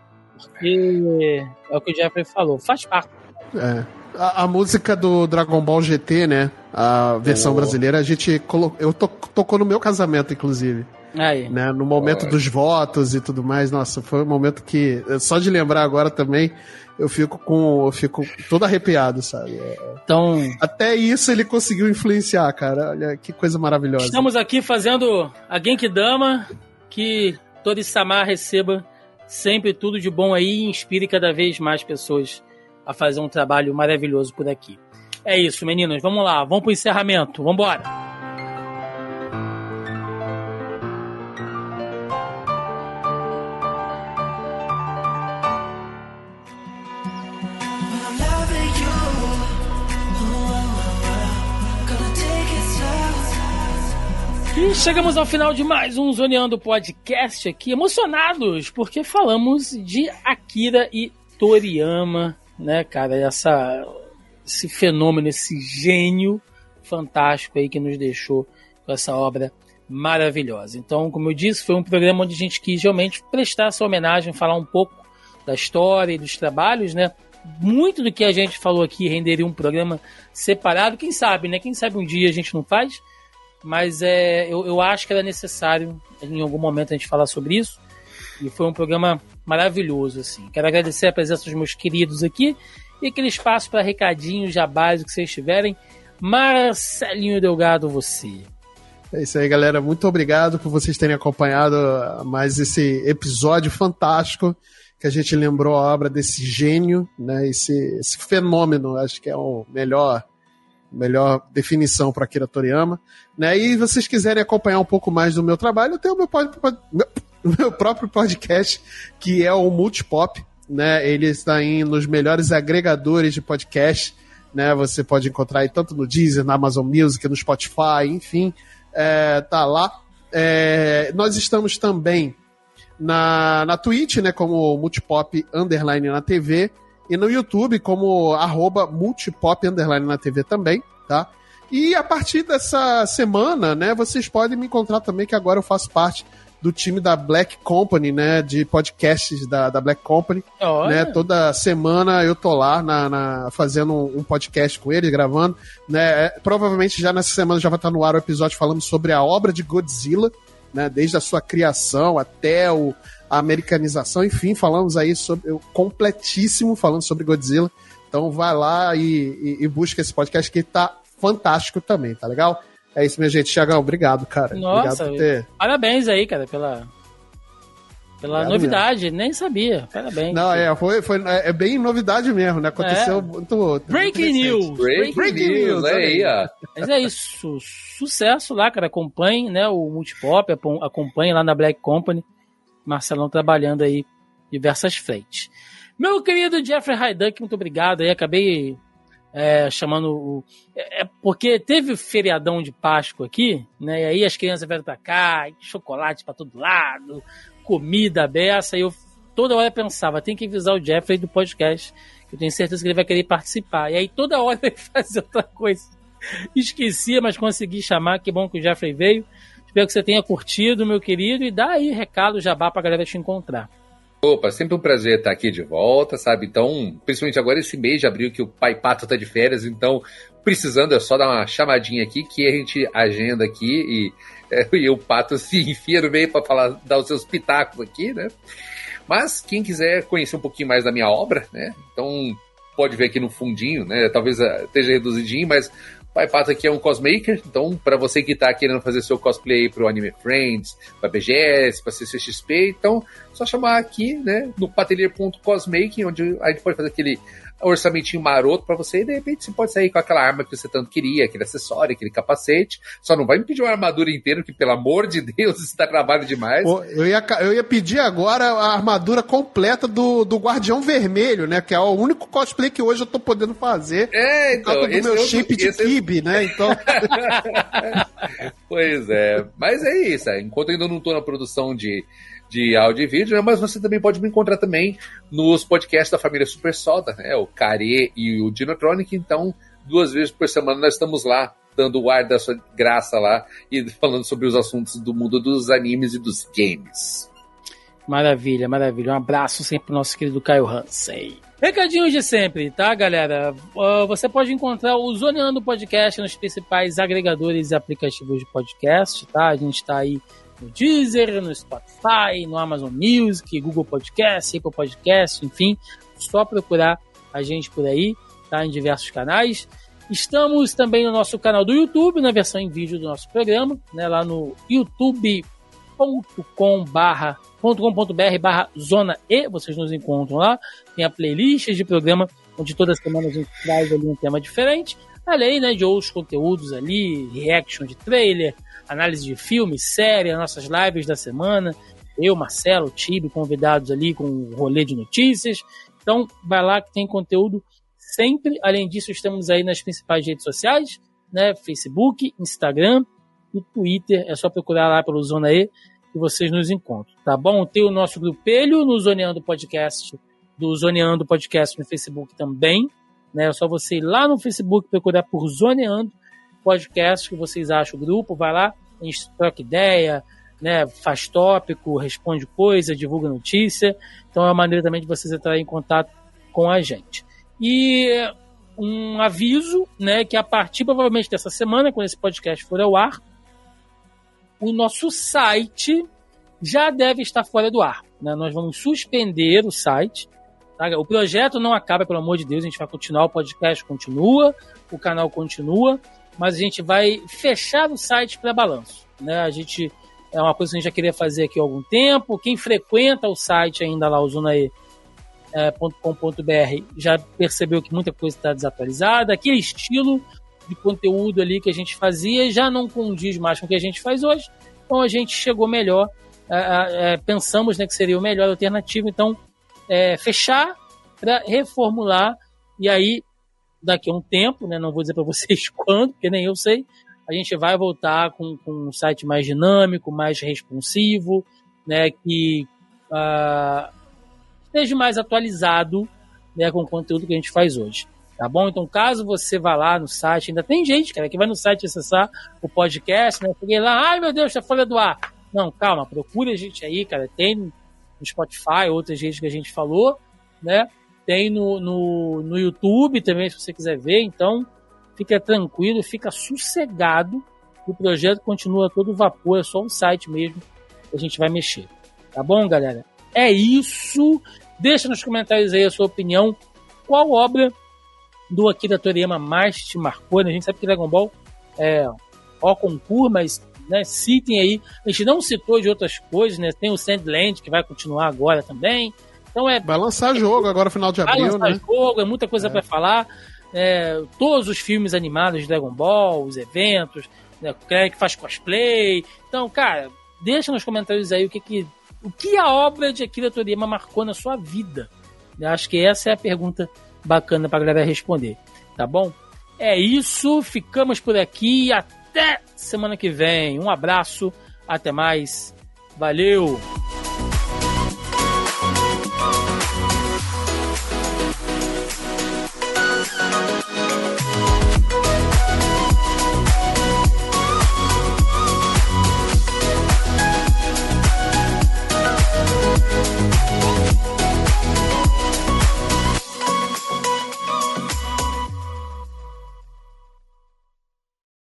Speaker 2: porque é o que o Jeffrey falou, faz parte.
Speaker 3: É. A, a música do Dragon Ball G T, né? A versão oh. brasileira, a gente colocou. Eu to, tocou no meu casamento, inclusive.
Speaker 2: Aí.
Speaker 3: Né? No momento oh. dos votos e tudo mais. Nossa, foi um momento que. Só de lembrar agora também. Eu fico com. Eu fico todo arrepiado, sabe?
Speaker 2: Então.
Speaker 3: Até isso ele conseguiu influenciar, cara. Olha que coisa maravilhosa.
Speaker 2: Estamos aqui fazendo a Genkidama, que Tori-sama receba sempre tudo de bom aí e inspire cada vez mais pessoas a fazer um trabalho maravilhoso por aqui. É isso, meninos. Vamos lá, vamos pro encerramento. Vambora! E chegamos ao final de mais um Zoneando Podcast aqui, emocionados, porque falamos de Akira e Toriyama, né, cara, essa, esse fenômeno, esse gênio fantástico aí que nos deixou com essa obra maravilhosa. Então, como eu disse, foi um programa onde a gente quis realmente prestar essa homenagem, falar um pouco da história e dos trabalhos, né, muito do que a gente falou aqui renderia um programa separado, quem sabe, né, quem sabe um dia a gente não faz. Mas é, eu, eu acho que era necessário em algum momento a gente falar sobre isso. E foi um programa maravilhoso, assim. Quero agradecer a presença dos meus queridos aqui. E aquele espaço para recadinhos, jabás, o que vocês tiverem. Marcelinho Delgado, você.
Speaker 3: É isso aí, galera. Muito obrigado por vocês terem acompanhado mais esse episódio fantástico que a gente lembrou a obra desse gênio, né? Esse, esse fenômeno, acho que é o melhor... melhor definição para Akira Toriyama, né? E se vocês quiserem acompanhar um pouco mais do meu trabalho, eu tenho o meu, pod, pod, meu, meu próprio podcast, que é o Multipop, né? Ele está aí nos melhores agregadores de podcast, né? Você pode encontrar aí tanto no Deezer, na Amazon Music, no Spotify, enfim. é, tá lá. É, nós estamos também na, na Twitch, né, como Multipop Underline na T V, e no YouTube como arroba Multipop Underline na T V também, tá? E a partir dessa semana, né, vocês podem me encontrar também, que agora eu faço parte do time da Black Company, né, de podcasts da, da Black Company, né, toda semana eu tô lá na, na, fazendo um, um podcast com eles, gravando, né, provavelmente já nessa semana já vai estar no ar o episódio falando sobre a obra de Godzilla, né, desde a sua criação até o, a americanização, enfim, falamos aí sobre, completíssimo falando sobre Godzilla, então vai lá e, e, e busca esse podcast que tá fantástico também, tá legal? É isso, minha gente. Thiagão, obrigado, cara.
Speaker 2: Nossa,
Speaker 3: obrigado por ter...
Speaker 2: parabéns aí, cara, pela, pela obrigado novidade. Mesmo. Nem sabia. Parabéns.
Speaker 3: Não, é, foi, foi, é bem novidade mesmo, né? Aconteceu é. muito...
Speaker 2: Breaking News!
Speaker 4: Breaking, Breaking News, aí, ó.
Speaker 2: Mas é isso. Sucesso lá, cara. Acompanhe, né, o Multipop, acompanhe lá na Black Company. Marcelão trabalhando aí diversas frentes. Meu querido Jeffrey Hayduck, muito obrigado aí. Acabei... É, chamando o... É, porque teve o feriadão de Páscoa aqui, né? E aí as crianças vieram pra cá, chocolate pra todo lado, comida à beça, e eu toda hora pensava, tem que avisar o Jeffrey do podcast, que eu tenho certeza que ele vai querer participar. E aí toda hora ele fazia outra coisa. Esquecia, mas consegui chamar, que bom que o Jeffrey veio. Espero que você tenha curtido, meu querido, e dá aí recado, jabá pra galera te encontrar.
Speaker 4: Opa, sempre um prazer estar aqui de volta, sabe? Então, principalmente agora esse mês de abril que o Pai Pato tá de férias, então, precisando é só dar uma chamadinha aqui que a gente agenda aqui e, é, e o Pato se enfia no meio para falar, dar os seus pitacos aqui, né? Mas quem quiser conhecer um pouquinho mais da minha obra, né? Então, pode ver aqui no fundinho, né? Talvez esteja reduzidinho, mas Pai Pato aqui é um cosmaker, então para você que tá querendo fazer seu cosplay pro Anime Friends, pra B G S, pra C C X P, então só chamar aqui, né, no patelier ponto cosmaking, onde a gente pode fazer aquele orçamentinho maroto pra você e de repente você pode sair com aquela arma que você tanto queria, aquele acessório, aquele capacete. Só não vai me pedir uma armadura inteira, que pelo amor de Deus, isso dá trabalho demais.
Speaker 3: Eu ia, eu ia pedir agora a armadura completa do, do Guardião Vermelho, né? Que é o único cosplay que hoje eu tô podendo fazer.
Speaker 4: É, então.
Speaker 3: Do meu é chip de Kibe, é... né? Então.
Speaker 4: Pois é. Mas é isso. Enquanto eu ainda não tô na produção de. de áudio e vídeo, né? Mas você também pode me encontrar também nos podcasts da família Super Soda, né? O Care e o Dinotronic. Então, duas vezes por semana nós estamos lá, dando o ar da sua graça lá e falando sobre os assuntos do mundo dos animes e dos games.
Speaker 2: Maravilha, maravilha. Um abraço sempre pro nosso querido Caio Hansen. Recadinhos de sempre, tá, galera? Uh, você pode encontrar o Zoneando Podcast nos principais agregadores e aplicativos de podcast, tá? A gente tá aí no Deezer, no Spotify, no Amazon Music, Google Podcast, Apple Podcast, enfim, só procurar a gente por aí, tá? Em diversos canais. Estamos também no nosso canal do YouTube, na versão em vídeo do nosso programa, né? Lá no youtube ponto com ponto br barra zona e, vocês nos encontram lá. Tem a playlist de programa, onde toda semana a gente traz ali um tema diferente, além, né, de outros conteúdos ali, reaction de trailer, análise de filme, série, as nossas lives da semana, eu, Marcelo, Tibi, convidados ali com um rolê de notícias. Então, vai lá que tem conteúdo sempre. Além disso, estamos aí nas principais redes sociais, né? Facebook, Instagram e Twitter. É só procurar lá pelo Zona E que vocês nos encontram, tá bom? Tem o nosso grupelho no Zoneando Podcast, do Zoneando Podcast no Facebook também, né? É só você ir lá no Facebook procurar por Zoneando Podcast, que vocês acham o grupo, vai lá, a gente troca ideia, né, faz tópico, responde coisa, divulga notícia. Então é uma maneira também de vocês entrarem em contato com a gente. E um aviso, né, que a partir provavelmente dessa semana, quando esse podcast for ao ar, o nosso site já deve estar fora do ar, né? Nós vamos suspender o site, tá? O projeto não acaba, pelo amor de Deus, a gente vai continuar, o podcast continua, o canal continua, mas a gente vai fechar o site para balanço, né? A gente, é uma coisa que a gente já queria fazer aqui há algum tempo. Quem frequenta o site ainda lá, o zonae ponto com ponto br, já percebeu que muita coisa está desatualizada. Aquele estilo de conteúdo ali que a gente fazia já não condiz mais com o que a gente faz hoje. Então a gente chegou melhor, é, é, pensamos, né, que seria o melhor alternativo. Então, é, fechar para reformular, e aí daqui a um tempo, né, não vou dizer para vocês quando, porque nem eu sei, a gente vai voltar com, com um site mais dinâmico, mais responsivo, né, que uh, esteja mais atualizado, né, com o conteúdo que a gente faz hoje. Tá bom? Então, caso você vá lá no site, ainda tem gente, cara, que vai no site acessar o podcast, né? Peguei lá, ai meu Deus, tá fora do ar. Não, calma, procura a gente aí, cara. Tem no Spotify, outras redes que a gente falou, né? Tem no, no, no YouTube também, se você quiser ver. Então, fica tranquilo, fica sossegado. O projeto continua todo vapor, é só um site mesmo que a gente vai mexer. Tá bom, galera? É isso. Deixa nos comentários aí a sua opinião. Qual obra do Akira Toriyama mais te marcou, né? A gente sabe que Dragon Ball é ó concurso, mas, né, citem aí. A gente não citou de outras coisas, né? Tem o Sandland, que vai continuar agora também. Então é,
Speaker 3: vai lançar jogo agora, final de abril, né? Vai lançar
Speaker 2: jogo, é muita coisa é. para falar. É, todos os filmes animados de Dragon Ball, os eventos, né, que faz cosplay. Então, cara, deixa nos comentários aí o que, que, o que a obra de Akira Toriyama marcou na sua vida. Eu acho que essa é a pergunta bacana pra galera responder, tá bom? É isso, ficamos por aqui, até semana que vem. Um abraço, até mais, valeu!